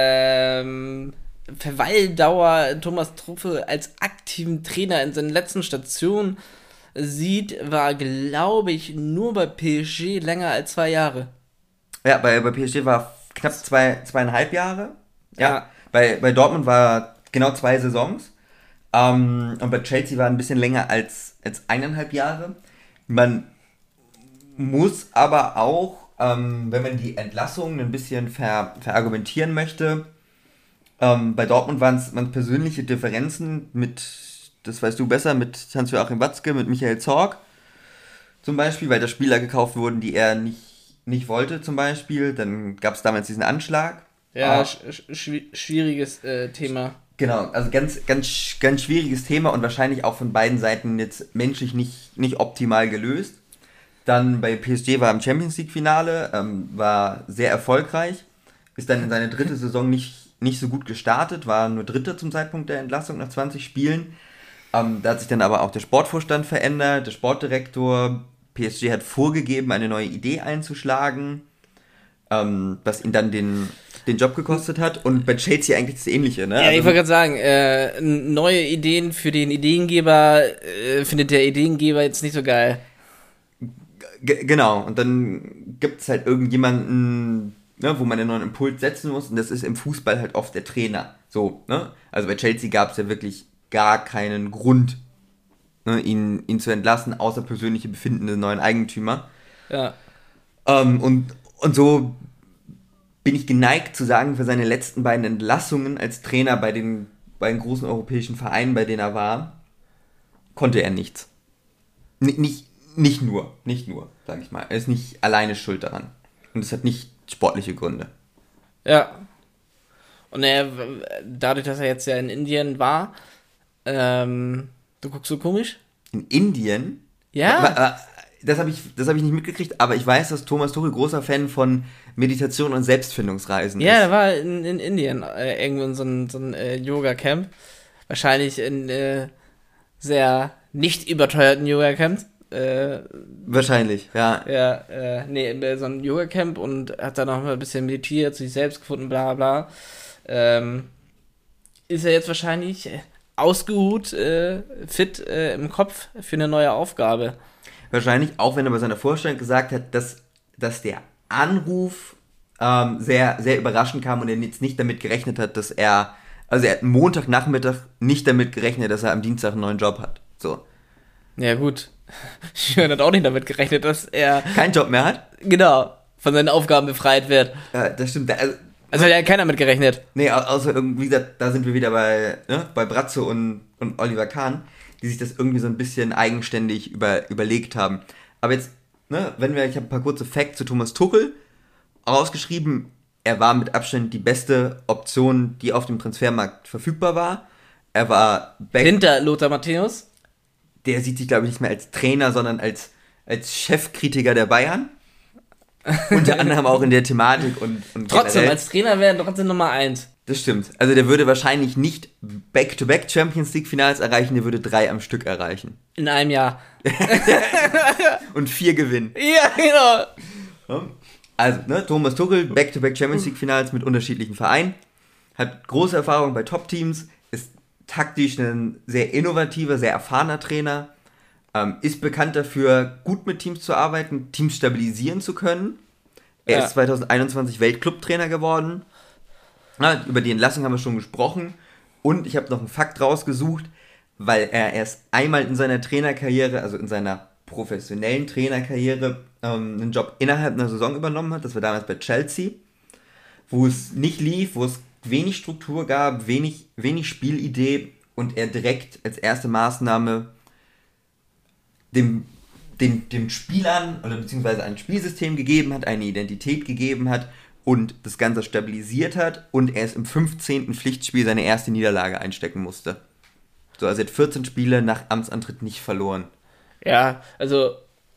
Verweildauer Thomas Tuchel als aktiven Trainer in seinen letzten Stationen sieht, war, glaube ich, nur bei PSG länger als 2 Jahre. Ja, bei PSG war knapp 2,5 Jahre. Ja. Bei Dortmund war genau 2 Saisons. Und bei Chelsea war ein bisschen länger als 1,5 Jahre. Man muss aber auch, wenn man die Entlassungen ein bisschen verargumentieren möchte, bei Dortmund waren es persönliche Differenzen mit, das weißt du besser, mit Hans-Joachim Watzke, mit Michael Zorc zum Beispiel, weil da Spieler gekauft wurden, die er nicht wollte zum Beispiel. Dann gab es damals diesen Anschlag. Ja, schwieriges Thema. Genau, also ganz, ganz, ganz schwieriges Thema und wahrscheinlich auch von beiden Seiten jetzt menschlich nicht optimal gelöst. Dann bei PSG war im Champions-League-Finale, war sehr erfolgreich, ist dann in seine 3. Saison nicht so gut gestartet, war nur 3. zum Zeitpunkt der Entlassung nach 20 Spielen. Da hat sich dann aber auch der Sportvorstand verändert, der Sportdirektor. PSG hat vorgegeben, eine neue Idee einzuschlagen, was ihn dann den Job gekostet hat. Und bei Chelsea eigentlich das Ähnliche, ne? Ja, ich wollte gerade sagen, neue Ideen für den Ideengeber findet der Ideengeber jetzt nicht so geil. Genau, und dann gibt es halt irgendjemanden, ne, wo man einen neuen Impuls setzen muss, und das ist im Fußball halt oft der Trainer. So, ne? Also bei Chelsea gab es ja wirklich gar keinen Grund, ne, ihn zu entlassen, außer persönliche Befinden des neuen Eigentümer. Ja. Und so bin ich geneigt zu sagen, für seine letzten beiden Entlassungen als Trainer bei den großen europäischen Vereinen, bei denen er war, konnte er nichts. Nicht nur, sage ich mal. Er ist nicht alleine schuld daran. Und es hat nicht sportliche Gründe. Ja. Und dadurch, dass er jetzt ja in Indien war, du guckst so komisch? In Indien? Ja. Das habe ich nicht mitgekriegt, aber ich weiß, dass Thomas Tuchel großer Fan von Meditation und Selbstfindungsreisen ist. Ja, er war in Indien, irgendwo in so ein Yoga-Camp. Wahrscheinlich in sehr nicht überteuerten Yoga-Camps. Wahrscheinlich, ja. Ja, so ein Yoga-Camp und hat da noch mal ein bisschen meditiert, sich selbst gefunden, bla bla. Ist er jetzt wahrscheinlich ausgeruht, fit im Kopf für eine neue Aufgabe. Wahrscheinlich, auch wenn er bei seiner Vorstellung gesagt hat, dass der Anruf sehr, sehr überraschend kam und er jetzt nicht damit gerechnet hat, er hat Montagnachmittag nicht damit gerechnet, dass er am Dienstag einen neuen Job hat. So. Ja, gut. Schön hat auch nicht damit gerechnet, dass er keinen Job mehr hat? Genau, von seinen Aufgaben befreit wird. Das stimmt. Also hat ja keiner mit gerechnet. Nee, außer irgendwie, da sind wir wieder bei Bratzo und Oliver Kahn, die sich das irgendwie so ein bisschen eigenständig überlegt haben. Aber jetzt, ne, ich habe ein paar kurze Facts zu Thomas Tuchel rausgeschrieben. Er war mit Abstand die beste Option, die auf dem Transfermarkt verfügbar war. Er war hinter Lothar Matthäus. Der sieht sich, glaube ich, nicht mehr als Trainer, sondern als Chefkritiker der Bayern. Unter anderem auch in der Thematik und trotzdem, generell. als Trainer wäre er trotzdem Nummer 1. Das stimmt. Also der würde wahrscheinlich nicht Back-to-Back Champions League Finals erreichen, der würde 3 am Stück erreichen. In einem Jahr. Und 4 gewinnen. Ja, genau. Also, Thomas Tuchel, Back-to-Back Champions League Finals mit unterschiedlichen Vereinen, hat große Erfahrung bei Top-Teams, ist taktisch ein sehr innovativer, sehr erfahrener Trainer, ist bekannt dafür, gut mit Teams zu arbeiten, Teams stabilisieren zu können. Er ist 2021 Weltclubtrainer geworden. Über die Entlassung haben wir schon gesprochen. Und ich habe noch einen Fakt rausgesucht, weil er erst einmal in seiner Trainerkarriere, also in seiner professionellen Trainerkarriere, einen Job innerhalb einer Saison übernommen hat. Das war damals bei Chelsea, wo es nicht lief, wo es wenig Struktur gab, wenig Spielidee und er direkt als erste Maßnahme dem Spielern oder beziehungsweise ein Spielsystem gegeben hat, eine Identität gegeben hat und das Ganze stabilisiert hat und er es im 15. Pflichtspiel seine erste Niederlage einstecken musste. So, also er hat 14 Spiele nach Amtsantritt nicht verloren. Ja, also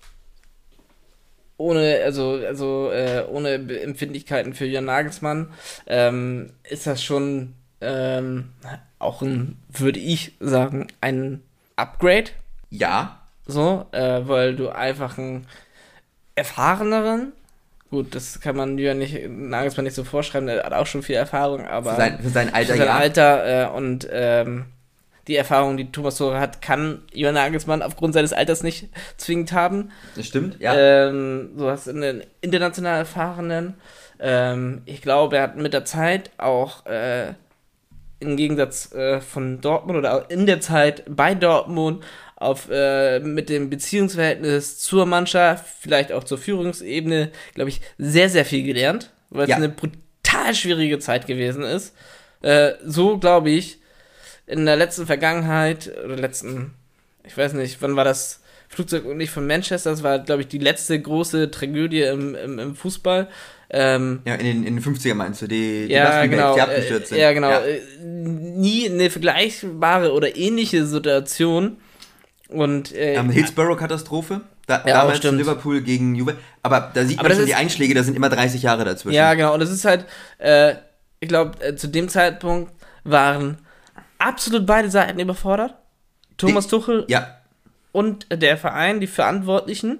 ohne Empfindlichkeiten für Julian Nagelsmann ist das schon auch würde ich sagen, ein Upgrade. Ja. So, weil du einfach einen erfahreneren, gut, das kann man Julian Nagelsmann nicht so vorschreiben, der hat auch schon viel Erfahrung, aber für sein Alter, und die Erfahrung, die Thomas Tuchel hat, kann Julian Nagelsmann aufgrund seines Alters nicht zwingend haben. Das stimmt, ja. Du hast einen international erfahrenen. Ich glaube, er hat mit der Zeit auch im Gegensatz von Dortmund oder auch in der Zeit bei Dortmund mit dem Beziehungsverhältnis zur Mannschaft, vielleicht auch zur Führungsebene, glaube ich, sehr, sehr viel gelernt, weil es eine brutal schwierige Zeit gewesen ist. So, glaube ich, in der letzten Vergangenheit, ich weiß nicht, wann war das Flugzeug und nicht von Manchester, das war, glaube ich, die letzte große Tragödie im Fußball. In den 50er meinst du, die genau, die abgestürzt sind. Ja, genau. Ja. Nie eine vergleichbare oder ähnliche Situation. Und Hillsborough-Katastrophe, damals Liverpool gegen Juve, aber da sieht man schon die Einschläge, da sind immer 30 Jahre dazwischen. Ja, genau, und das ist halt, ich glaube, zu dem Zeitpunkt waren absolut beide Seiten überfordert. Thomas Tuchel und der Verein, die Verantwortlichen.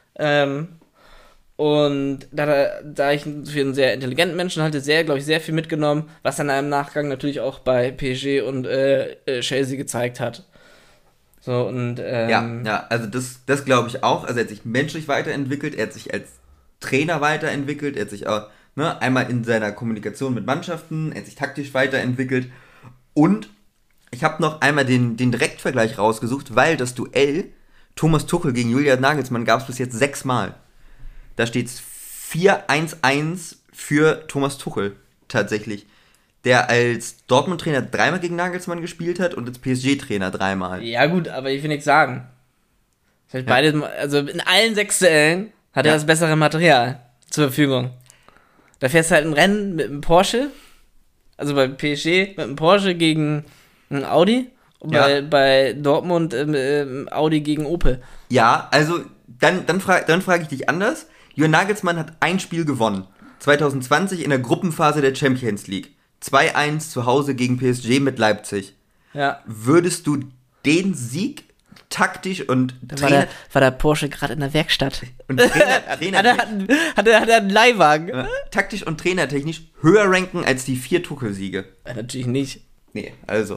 Und da ich für einen sehr intelligenten Menschen halte, glaube ich, sehr viel mitgenommen, was dann im Nachgang natürlich auch bei PSG und Chelsea gezeigt hat. So, und also das glaube ich auch. Also er hat sich menschlich weiterentwickelt, er hat sich als Trainer weiterentwickelt, er hat sich auch einmal in seiner Kommunikation mit Mannschaften, er hat sich taktisch weiterentwickelt und ich habe noch einmal den Direktvergleich rausgesucht, weil das Duell Thomas Tuchel gegen Julian Nagelsmann gab es bis jetzt 6 Mal. Da steht es 4-1-1 für Thomas Tuchel tatsächlich, der als Dortmund-Trainer 3-mal gegen Nagelsmann gespielt hat und als PSG-Trainer 3-mal. Ja gut, aber ich will nichts sagen. Beide, also in allen 6 Duellen hat er das bessere Material zur Verfügung. Da fährst du halt ein Rennen mit einem Porsche, also bei PSG mit einem Porsche gegen einen Audi und bei Dortmund Audi gegen Opel. Ja, also dann frage ich dich anders. Julian Nagelsmann hat ein Spiel gewonnen. 2020 in der Gruppenphase der Champions League. 2-1 zu Hause gegen PSG mit Leipzig. Ja. Würdest du den Sieg taktisch und Trainer... War der Porsche gerade in der Werkstatt. Und Trainer hat er einen Leihwagen? Ja, taktisch und trainertechnisch höher ranken als die 4 Tuchel-Siege? Natürlich nicht. Nee, also...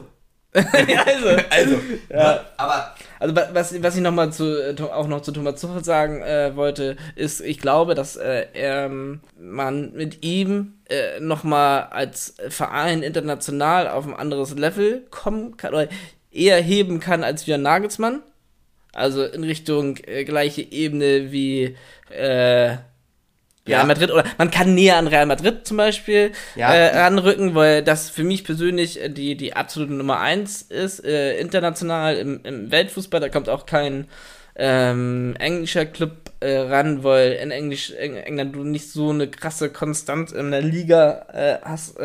Ja. Aber was ich nochmal zu Thomas Tuchel sagen wollte, ist, ich glaube, dass man mit ihm nochmal als Verein international auf ein anderes Level kommen kann oder eher heben kann als Julian Nagelsmann. Also in Richtung gleiche Ebene wie Real Madrid, oder man kann näher an Real Madrid zum Beispiel ranrücken, weil das für mich persönlich die absolute Nummer 1 ist, international im Weltfußball. Da kommt auch kein englischer Club ran, weil in England du nicht so eine krasse Konstanz in der Liga hast,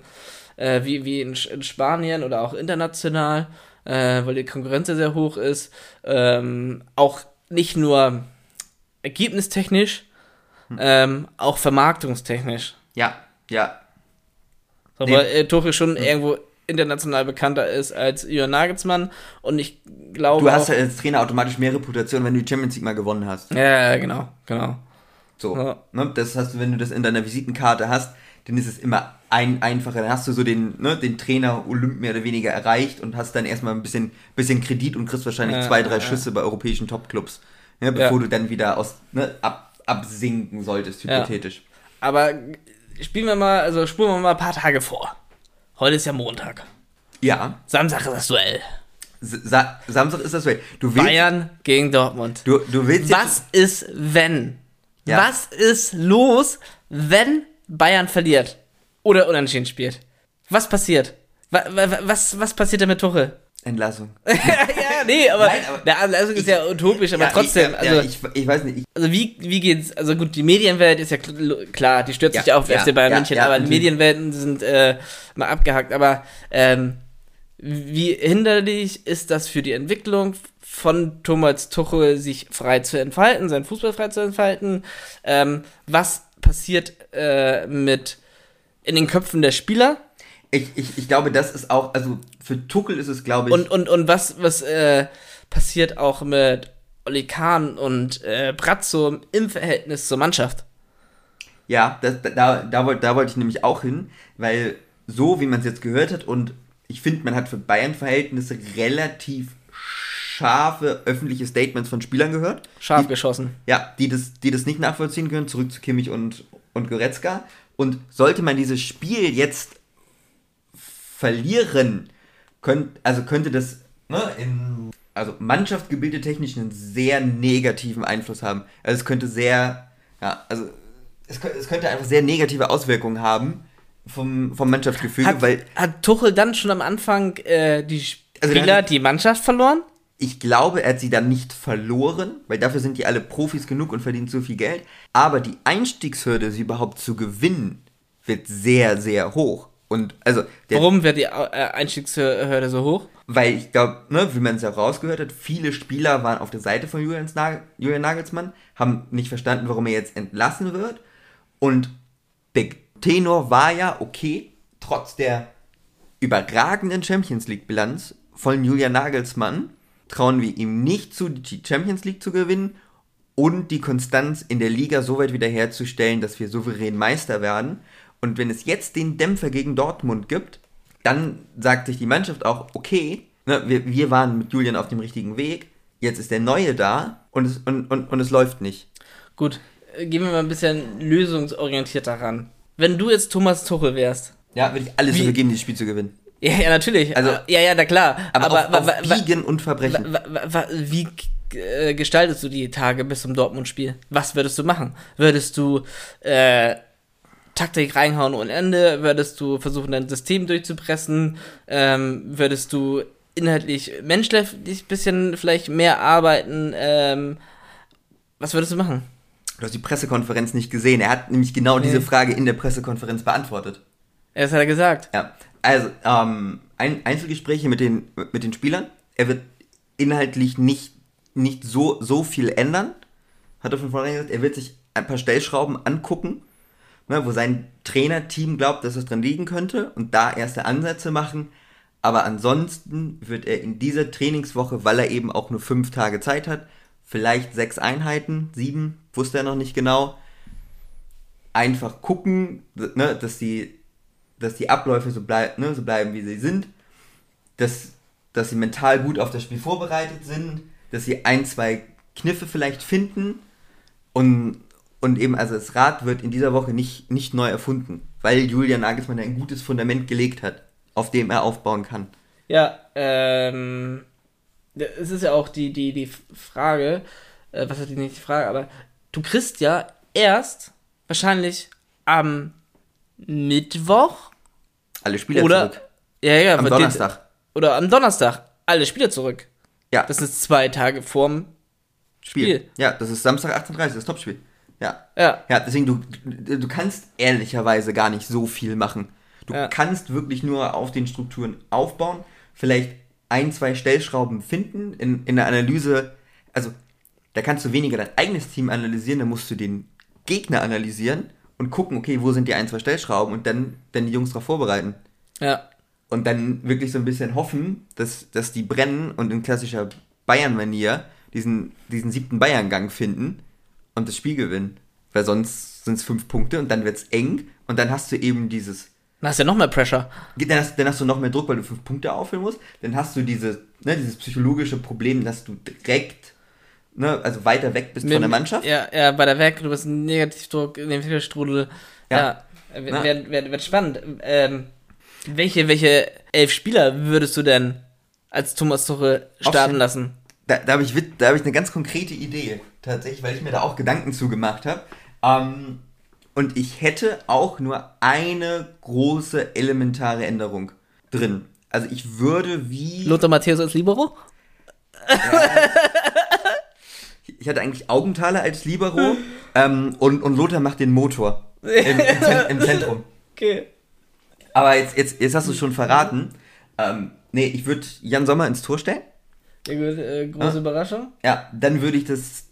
wie in Spanien oder auch international, weil die Konkurrenz sehr, sehr hoch ist. Auch nicht nur ergebnistechnisch, auch vermarktungstechnisch. Ja. So, weil Tuchel schon irgendwo international bekannter ist als Julian Nagelsmann und ich glaube du hast ja als Trainer automatisch mehr Reputation, wenn du die Champions League mal gewonnen hast. Ja, genau. So, Ja. ne? Das hast du, wenn du das in deiner Visitenkarte hast, dann ist es immer einfacher. Dann hast du so den Trainer Olymp mehr oder weniger erreicht und hast dann erstmal ein bisschen Kredit und kriegst wahrscheinlich 2-3 Schüsse bei europäischen Topclubs, bevor du dann wieder absinken solltest, hypothetisch. Aber spulen wir mal ein paar Tage vor. Heute ist ja Montag. Ja. Samstag ist das Duell. Samstag ist das Duell. Bayern gegen Dortmund. Du willst Was ist, wenn? Ja. Was ist los, wenn Bayern verliert? Oder unentschieden spielt? Was passiert? Was passiert denn mit Tuchel? Entlassung. aber der Entlassung ist ja utopisch, aber trotzdem. Ich weiß nicht. Also wie geht's? Also gut, die Medienwelt ist ja klar, die stürzt sich ja auf FC Bayern München, aber die Medienwelten sind mal abgehakt. Aber wie hinderlich ist das für die Entwicklung von Thomas Tuchel, sich frei zu entfalten, seinen Fußball frei zu entfalten? Was passiert mit in den Köpfen der Spieler? Ich glaube, das ist auch, also für Tuchel ist es, glaube ich... Und was passiert auch mit Oli Kahn und Brazzo im Verhältnis zur Mannschaft? Ja, da wollte ich nämlich auch hin, weil so, wie man es jetzt gehört hat, und ich finde, man hat für Bayern-Verhältnisse relativ scharfe öffentliche Statements von Spielern gehört. Scharf geschossen. Ja, die das nicht nachvollziehen können, zurück zu Kimmich und Goretzka. Und sollte man dieses Spiel jetzt verlieren, könnte das Mannschaftsgebilde technisch einen sehr negativen Einfluss haben. Also es könnte es könnte einfach sehr negative Auswirkungen haben vom Mannschaftsgefüge, hat Tuchel dann schon am Anfang die Spieler, die Mannschaft verloren? Ich glaube, er hat sie dann nicht verloren, weil dafür sind die alle Profis genug und verdienen so viel Geld. Aber die Einstiegshürde, sie überhaupt zu gewinnen, wird sehr, sehr hoch. Und also warum wird die Einstiegshürde so hoch? Weil ich glaube, wie man es ja rausgehört hat, viele Spieler waren auf der Seite von Julian Nagelsmann, haben nicht verstanden, warum er jetzt entlassen wird. Und der Tenor war ja, okay, trotz der überragenden Champions League-Bilanz von Julian Nagelsmann trauen wir ihm nicht zu, die Champions League zu gewinnen und die Konstanz in der Liga so weit wiederherzustellen, dass wir souverän Meister werden. Und wenn es jetzt den Dämpfer gegen Dortmund gibt, dann sagt sich die Mannschaft auch, okay, wir waren mit Julian auf dem richtigen Weg, jetzt ist der Neue da und es läuft nicht. Gut, gehen wir mal ein bisschen lösungsorientierter ran. Wenn du jetzt Thomas Tuchel wärst. Ja, würde ich alles dafür geben, dieses Spiel zu gewinnen. Ja, natürlich. Also, na klar. Aber auf Biegen und Verbrechen. Wie gestaltest du die Tage bis zum Dortmund-Spiel? Was würdest du machen? Würdest du Taktik reinhauen ohne Ende? Würdest du versuchen, dein System durchzupressen? Würdest du inhaltlich menschlich ein bisschen vielleicht mehr arbeiten? Was würdest du machen? Du hast die Pressekonferenz nicht gesehen. Er hat nämlich genau diese Frage in der Pressekonferenz beantwortet. Das hat er gesagt. Ja, also Einzelgespräche mit den Spielern. Er wird inhaltlich nicht so viel ändern. Hat er von vornherein gesagt. Er wird sich ein paar Stellschrauben angucken, wo sein Trainerteam glaubt, dass es dran liegen könnte und da erste Ansätze machen. Aber ansonsten wird er in dieser Trainingswoche, weil er eben auch nur 5 Tage Zeit hat, vielleicht 6 Einheiten, 7, wusste er noch nicht genau, einfach gucken, dass die Abläufe so bleiben, wie sie sind, dass sie mental gut auf das Spiel vorbereitet sind, dass sie 1, 2 Kniffe vielleicht finden und eben, also das Rad wird in dieser Woche nicht neu erfunden, weil Julian Nagelsmann ein gutes Fundament gelegt hat, auf dem er aufbauen kann. Ja, es ist ja auch die Frage, was hat die nicht die Frage, aber du kriegst ja erst wahrscheinlich am Mittwoch alle Spieler zurück. Ja, am Donnerstag. Oder am Donnerstag alle Spieler zurück. Ja. Das ist 2 Tage vorm Spiel. Ja, das ist Samstag 18:30 das Topspiel. Ja. Ja. Ja, deswegen, du kannst ehrlicherweise gar nicht so viel machen. Du kannst wirklich nur auf den Strukturen aufbauen, vielleicht 1, 2 Stellschrauben finden, in der Analyse, also da kannst du weniger dein eigenes Team analysieren, da musst du den Gegner analysieren und gucken, okay, wo sind die 1, 2 Stellschrauben und dann die Jungs darauf vorbereiten. Ja. Und dann wirklich so ein bisschen hoffen, dass die brennen und in klassischer Bayern-Manier diesen 7. Bayern-Gang finden und das Spiel gewinnen. Weil sonst sind es 5 Punkte und dann wird es eng und dann hast du eben dieses... Dann hast du ja noch mehr Pressure. Dann hast du noch mehr Druck, weil du 5 Punkte auffüllen musst. Dann hast du dieses psychologische Problem, dass du direkt, also weiter weg bist von der Mannschaft. Ja, weiter weg, du bist ein Negativdruck, in dem Strudel. Ja, wird spannend. Welche 11 Spieler würdest du denn als Thomas Tuchel starten lassen? Da habe ich eine ganz konkrete Idee, tatsächlich, weil ich mir da auch Gedanken zugemacht habe. Und ich hätte auch nur eine große elementare Änderung drin. Also ich würde wie... Lothar Matthäus als Libero? Ich hatte eigentlich Augenthaler als Libero und Lothar macht den Motor im Zentrum. Okay. Aber jetzt hast du es schon verraten. Ich würde Jan Sommer ins Tor stellen. Ja, gut, große Überraschung. Ja, dann würde ich das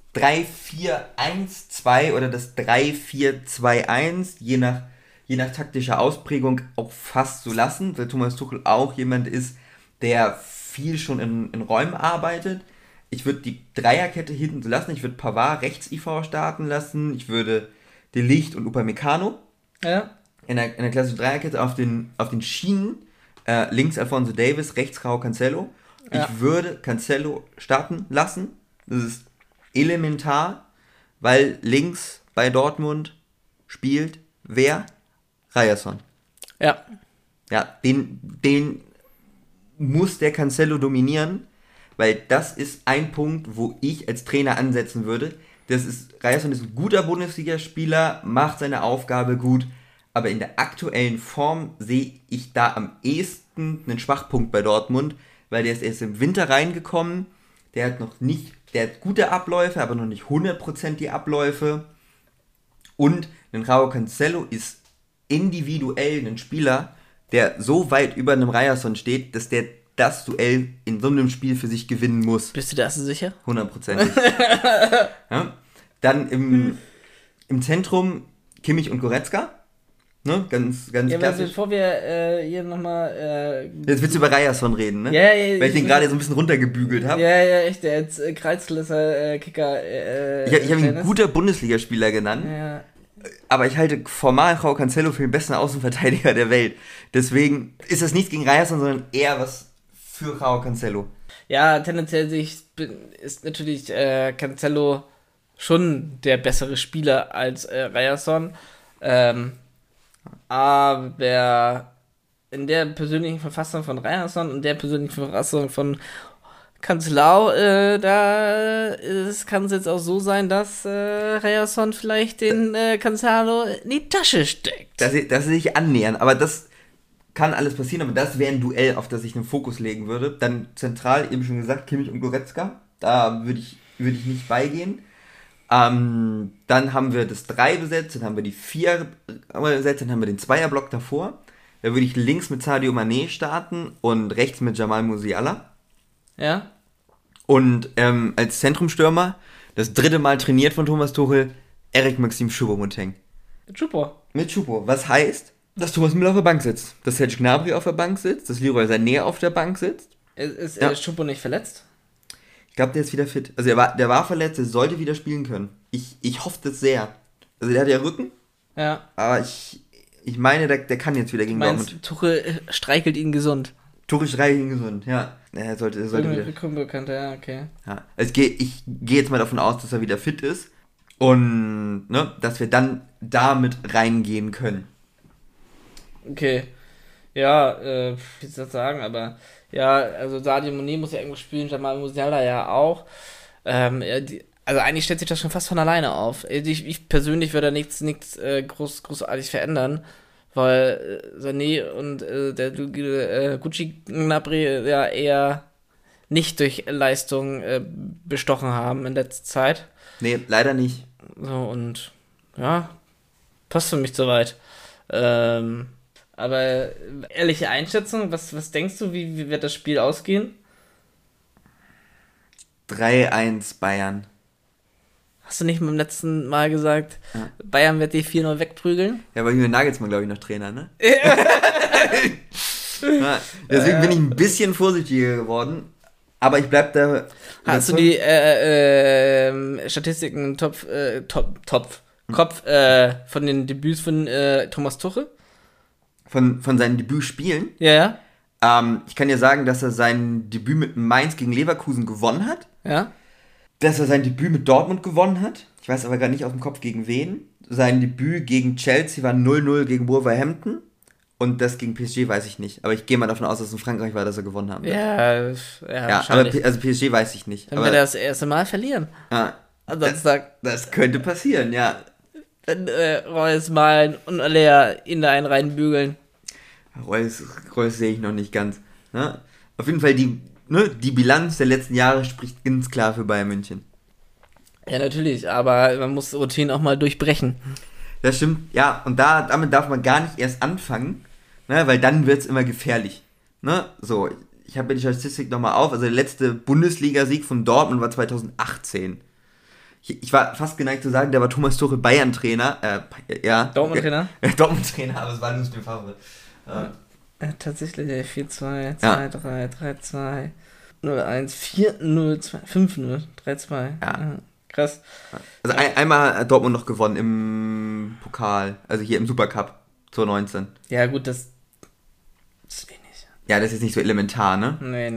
3-4-1-2 oder das 3-4-2-1, je nach taktischer Ausprägung, auch fast so lassen, weil Thomas Tuchel auch jemand ist, der viel schon in Räumen arbeitet. Ich würde die Dreierkette hinten so lassen, ich würde Pavard rechts IV starten lassen, ich würde De Ligt und Upamecano in der klassischen Dreierkette auf den Schienen, links Alphonso Davies, rechts Raúl Cancelo. Ja. Ich würde Cancelo starten lassen, das ist elementar, weil links bei Dortmund spielt wer? Ryerson. Ja. Ja, den muss der Cancelo dominieren, weil das ist ein Punkt, wo ich als Trainer ansetzen würde. Ryerson ist ein guter Bundesligaspieler, macht seine Aufgabe gut, aber in der aktuellen Form sehe ich da am ehesten einen Schwachpunkt bei Dortmund, weil der ist erst im Winter reingekommen, der hat gute Abläufe, aber noch nicht 100% die Abläufe. Und ein Raúl Cancelo ist individuell ein Spieler, der so weit über einem Ryerson steht, dass der das Duell in so einem Spiel für sich gewinnen muss. Bist du da sicher? 100%. Ja. Dann im Zentrum Kimmich und Goretzka. Ne? Ganz klassisch. Bevor wir hier nochmal... Jetzt willst du über Ryerson reden, ne? Ja, weil ich den gerade so ein bisschen runtergebügelt habe. Ja, echt, der jetzt Kreuzklasser Kicker... ich habe ihn ein guter Bundesligaspieler genannt. Ja. Aber ich halte formal Raúl Cancelo für den besten Außenverteidiger der Welt. Deswegen ist das nichts gegen Ryerson, sondern eher was für Raúl Cancelo. Ja, tendenziell ist natürlich Cancelo schon der bessere Spieler als Ryerson. Aber in der persönlichen Verfassung von Ryerson und der persönlichen Verfassung von Cancelao, kann es jetzt auch so sein, dass Ryerson vielleicht den Cancelo in die Tasche steckt. Dass sie sich annähern, aber das kann alles passieren, aber das wäre ein Duell, auf das ich einen Fokus legen würde. Dann zentral, eben schon gesagt, Kimmich und Goretzka, da würde ich nicht beigehen. Dann haben wir das 3 besetzt, dann haben wir die 4 besetzt, dann haben wir den Zweierblock davor. Da würde ich links mit Sadio Mané starten und rechts mit Jamal Musiala. Ja. Und als Zentrumstürmer, das 3. Mal trainiert von Thomas Tuchel, Eric Maxim Choupo-Moting. Mit Choupo. Was heißt, dass Thomas Müller auf der Bank sitzt, dass Serge Gnabry auf der Bank sitzt, dass Leroy Sané auf der Bank sitzt. Ist Choupo nicht verletzt? Ich glaube, der ist wieder fit. Also der war verletzt, der sollte wieder spielen können. Ich hoffe das sehr. Also der hat ja Rücken. Ja. Aber ich meine, der kann jetzt wieder gegen Dortmund. Tuchel streichelt ihn gesund. Tuchel streichelt ihn gesund, ja. Er sollte wieder. Rückenbekannt, ja, okay. Ja. Also ich gehe jetzt mal davon aus, dass er wieder fit ist. Und dass wir dann damit reingehen können. Okay. Ja, wie soll ich das sagen, aber ja, also Sadio Mané muss ja irgendwo spielen, Jamal Musiala ja auch. Also eigentlich stellt sich das schon fast von alleine auf. Ich persönlich würde da nichts großartig verändern, weil Sané und der Gucci Gnabry ja eher nicht durch Leistung bestochen haben in letzter Zeit. Nee, leider nicht. So, und ja, passt für mich soweit. Aber ehrliche Einschätzung, was denkst du, wie wird das Spiel ausgehen? 3-1 Bayern. Hast du nicht beim letzten Mal gesagt, Bayern wird die 4-0 wegprügeln? Ja, aber Julian Nagelsmann, glaube ich, noch Trainer, ne? Ja, deswegen bin ich ein bisschen vorsichtiger geworden. Aber ich bleib da. Hast du die Statistiken im Kopf von den Debüts von Thomas Tuchel? Von seinen Debütspielen? Ja. Ich kann dir sagen, dass er sein Debüt mit Mainz gegen Leverkusen gewonnen hat. Ja. Dass er sein Debüt mit Dortmund gewonnen hat. Ich weiß aber gar nicht aus dem Kopf gegen wen. Sein Debüt gegen Chelsea war 0-0 gegen Wolverhampton. Und das gegen PSG weiß ich nicht. Aber ich gehe mal davon aus, dass es in Frankreich war, dass er gewonnen haben wird. Ja, aber also PSG weiß ich nicht. Dann wird er das erste Mal verlieren. Ja, Am Samstag. Das könnte passieren, ja. Wenn Reus, Malen und Alea ihn da einen reinbügeln. Reus sehe ich noch nicht ganz. Ne? Auf jeden Fall, die Bilanz der letzten Jahre spricht ganz klar für Bayern München. Ja, natürlich, aber man muss Routinen auch mal durchbrechen. Das stimmt, ja, und damit darf man gar nicht erst anfangen, ne, weil dann wird es immer gefährlich. Ne? So, ich habe die Statistik nochmal auf, also der letzte Bundesliga-Sieg von Dortmund war 2018. Ich war fast geneigt zu sagen, der war Thomas Tuchel Bayern-Trainer. Dortmund-Trainer? Dortmund-Trainer, aber es war Lucien Favre. Tatsächlich, 4-2, 2-3, 3-2, 0-1, 4-0, 5-0, 3-2. Ja. Krass. Also einmal hat Dortmund noch gewonnen im Pokal, also hier im Supercup 2019. Ja gut, das ist wenig. Ja, das ist jetzt nicht so elementar, ne?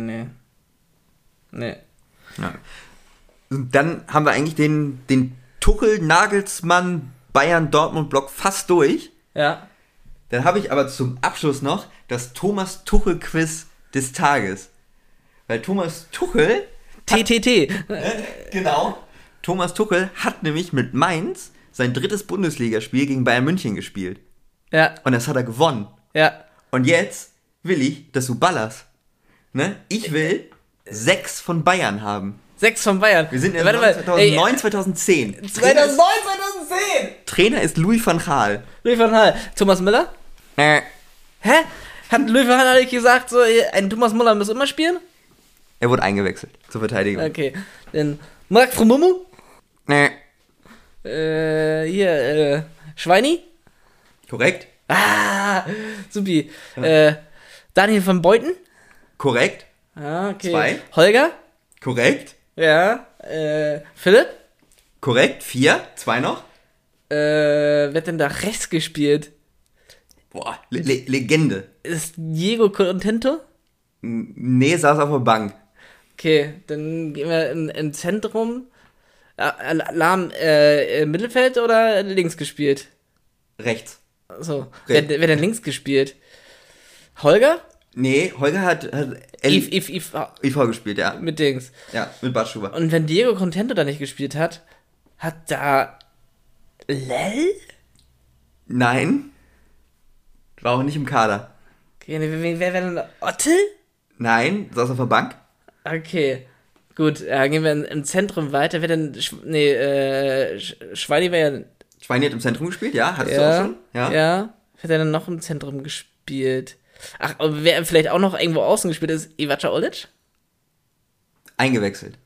Nee. Ja. Und dann haben wir eigentlich den Tuchel-Nagelsmann-Bayern-Dortmund-Block fast durch. Ja. Dann habe ich aber zum Abschluss noch das Thomas-Tuchel-Quiz des Tages. Weil Thomas Tuchel... TTT. Genau. Thomas Tuchel hat nämlich mit Mainz sein 3. Bundesligaspiel gegen Bayern München gespielt. Ja. Und das hat er gewonnen. Ja. Und jetzt will ich, dass du ballerst. Ne? Ich will 6 von Bayern haben. 6 von Bayern. Wir sind in 2009, 2010. 2009, 2010! Trainer ist Louis van Gaal. Louis van Gaal. Thomas Müller? Hä? Hat Louis van Gaal nicht gesagt, so, ein Thomas Müller muss immer spielen? Er wurde eingewechselt zur Verteidigung. Okay. Dann Marc Frumumu? Nee. Schweini? Korrekt. Supi. Daniel van Beuten? Korrekt. Okay. 2. Holger? Korrekt. Ja. Philipp? Korrekt. 4. 2 noch. Wer hat denn da rechts gespielt? Boah, Legende. Ist Diego Contento? Nee, saß auf der Bank. Okay, dann gehen wir im Zentrum. Lahm Mittelfeld oder links gespielt? Rechts. So. Wer denn links gespielt? Holger? Nee, Holger hat IV gespielt, ja. Mit Dings. Ja, mit Bartschuber. Und wenn Diego Contento da nicht gespielt hat, hat da Lell? Nein. War auch nicht im Kader. Okay, wer wäre denn Ottel? Nein, saß auf der Bank. Okay, gut, gehen wir im Zentrum weiter. Wer denn, Schweini wäre ja... Schweini hat im Zentrum gespielt, ja? Hattest du auch schon? Ja. Wer hat denn noch im Zentrum gespielt? Ach, wer vielleicht auch noch irgendwo außen gespielt ist, Ivaca Olic? Eingewechselt.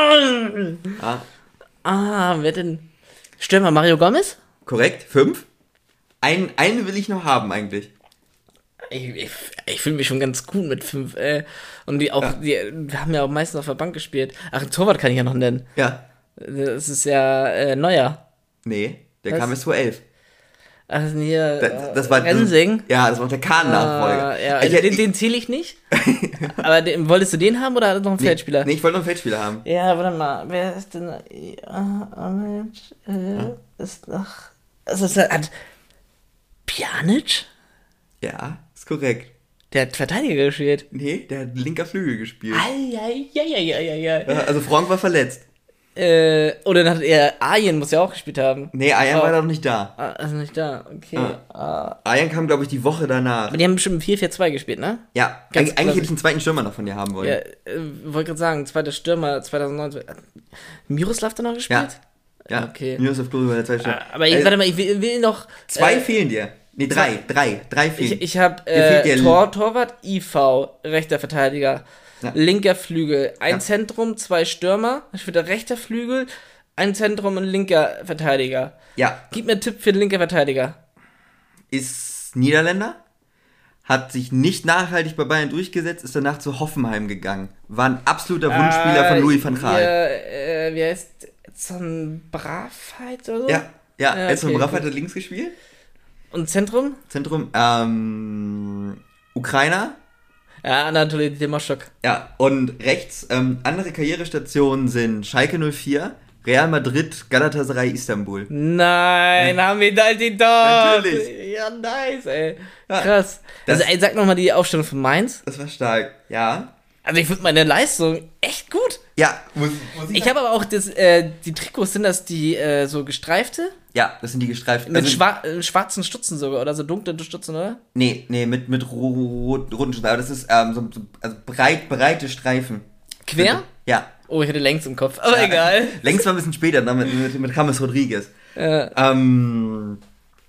Wer denn? Stürmer Mario Gomez? Korrekt, 5. Einen will ich noch haben eigentlich. Ich fühle mich schon ganz gut mit 5, Und wir haben ja auch meistens auf der Bank gespielt. Ach, einen Torwart kann ich ja noch nennen. Ja. Das ist ja Neuer. Nee, der kam bis 2011. Ach, hier, das war Rensing. Das war der Kahn-Nachfolger. Ja, den zähle ich nicht. Aber wolltest du den haben oder noch einen Feldspieler? Nee, ich wollte noch einen Feldspieler haben. Ja, warte mal. Wer ist denn... ist noch... hat Pjanic? Ja, ist korrekt. Der hat Verteidiger gespielt. Nee, der hat linker Flügel gespielt. Ja. Also Frank war verletzt. Oder dann hat er Arjen, muss ja auch gespielt haben. Nee, Arjen war doch nicht da. Also nicht da, okay. Arjen kam, glaube ich, die Woche danach. Aber die haben bestimmt im 4-4-2 gespielt, ne? Ja, eigentlich hätte ich einen zweiten Stürmer noch von dir haben wollen. Ja, wollte gerade sagen, zweiter Stürmer 2019. Miroslav da noch gespielt? Ja, okay. Miroslav Klose war der zweite Stürmer. Aber warte mal, ich will noch... Zwei fehlen dir. Nee, drei fehlen. Ich habe Torwart, IV, rechter Verteidiger, linker Flügel, ein Zentrum, 2 Stürmer, ich würde rechter Flügel, ein Zentrum und linker Verteidiger. Ja. Gib mir einen Tipp für den linker Verteidiger. Ist Niederländer, hat sich nicht nachhaltig bei Bayern durchgesetzt, ist danach zu Hoffenheim gegangen. War ein absoluter Wunschspieler von Louis van Gaal. Wie heißt Edson Bravheit oder so? Ja, Edson Bravheit hat links gespielt. Und Zentrum? Ukrainer. Ja, Anatoly Timoschuk. Ja, und rechts, andere Karrierestationen sind Schalke 04, Real Madrid, Galatasaray, Istanbul. Nein, haben wir da die dort. Natürlich. Ja, nice, ey. Ja, krass. Also, sag nochmal die Aufstellung von Mainz. Das war stark, ja. Also, ich finde meine Leistung echt gut. Ja, muss ich habe aber auch die Trikots, sind das die so gestreifte? Ja, das sind die gestreiften. Mit schwarzen Stutzen sogar, oder so dunkle Stutzen, oder? Nee, mit roten Streifen. Aber das ist also breite Streifen. Quer? Ja. Oh, ich hatte längs im Kopf, aber egal. Längs war ein bisschen später, mit James Rodriguez. Fun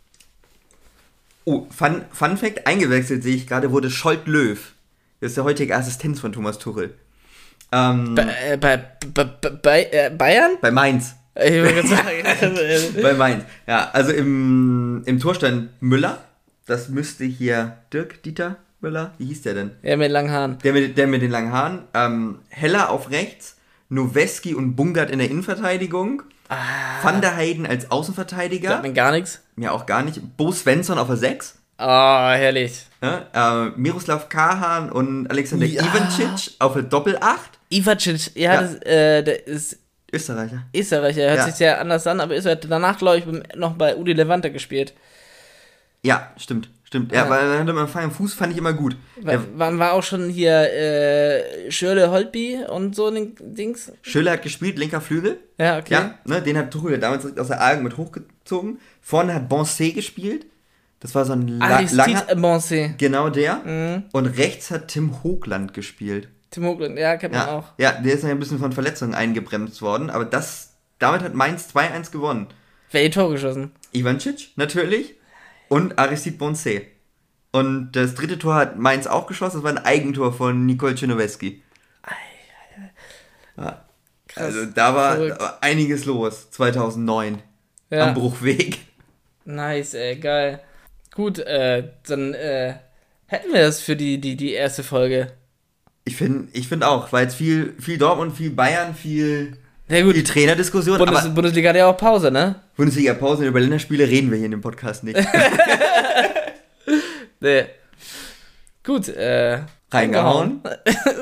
Fact, eingewechselt sehe ich gerade, wurde Scholt Löw. Das ist der heutige Assistenz von Thomas Tuchel. Bayern? Bei Mainz. Ich würde sagen. Bei Mainz. Ja, also im Tor stand Müller. Das müsste hier Dirk-Dieter Müller. Wie hieß der denn? Der mit den langen Haaren. Der mit den langen Haaren. Heller auf rechts. Noweski und Bungert in der Innenverteidigung. Van der Heyden als Außenverteidiger. Sagt mir gar nichts. Mir auch gar nicht. Bo Svensson auf der 6. Herrlich. Ja, Miroslav Kahan und Alexander Ivancic auf der Doppel-8. Ivancic, der ist Österreicher. Hört sich sehr anders an, aber ist er danach, glaube ich, noch bei Udi Levante gespielt. Ja, stimmt. Ja, weil er hatte immer feinen Fuß, fand ich immer gut. War auch schon hier Schürrle Holtby und so Dings? Schürrle hat gespielt, linker Flügel. Ja, okay. Ja, ne, den hat Tuchel damals direkt aus der Argen mit hochgezogen. Vorne hat Bonset gespielt. Das war so ein langer... Bonset. Genau der. Mhm. Und rechts hat Tim Hoogland gespielt. Tim Hoogland, ja, kennt man auch. Ja, der ist ja ein bisschen von Verletzungen eingebremst worden, aber damit hat Mainz 2-1 gewonnen. Wer hat die Tor geschossen? Ivancic, natürlich. Und Aristide Bonset. Und das dritte Tor hat Mainz auch geschossen, das war ein Eigentor von Nicole Czernoweski. Ja. Krass. Also da war einiges los, 2009. Ja. Am Bruchweg. Nice, geil. Gut, dann hätten wir das für die erste Folge. Ich finde auch, weil jetzt viel Dortmund, viel Bayern, viel Trainerdiskussion. Bundesliga hat ja auch Pause, ne? Bundesliga-Pause, über Länderspiele reden wir hier in dem Podcast nicht. Nee. Gut, reingehauen.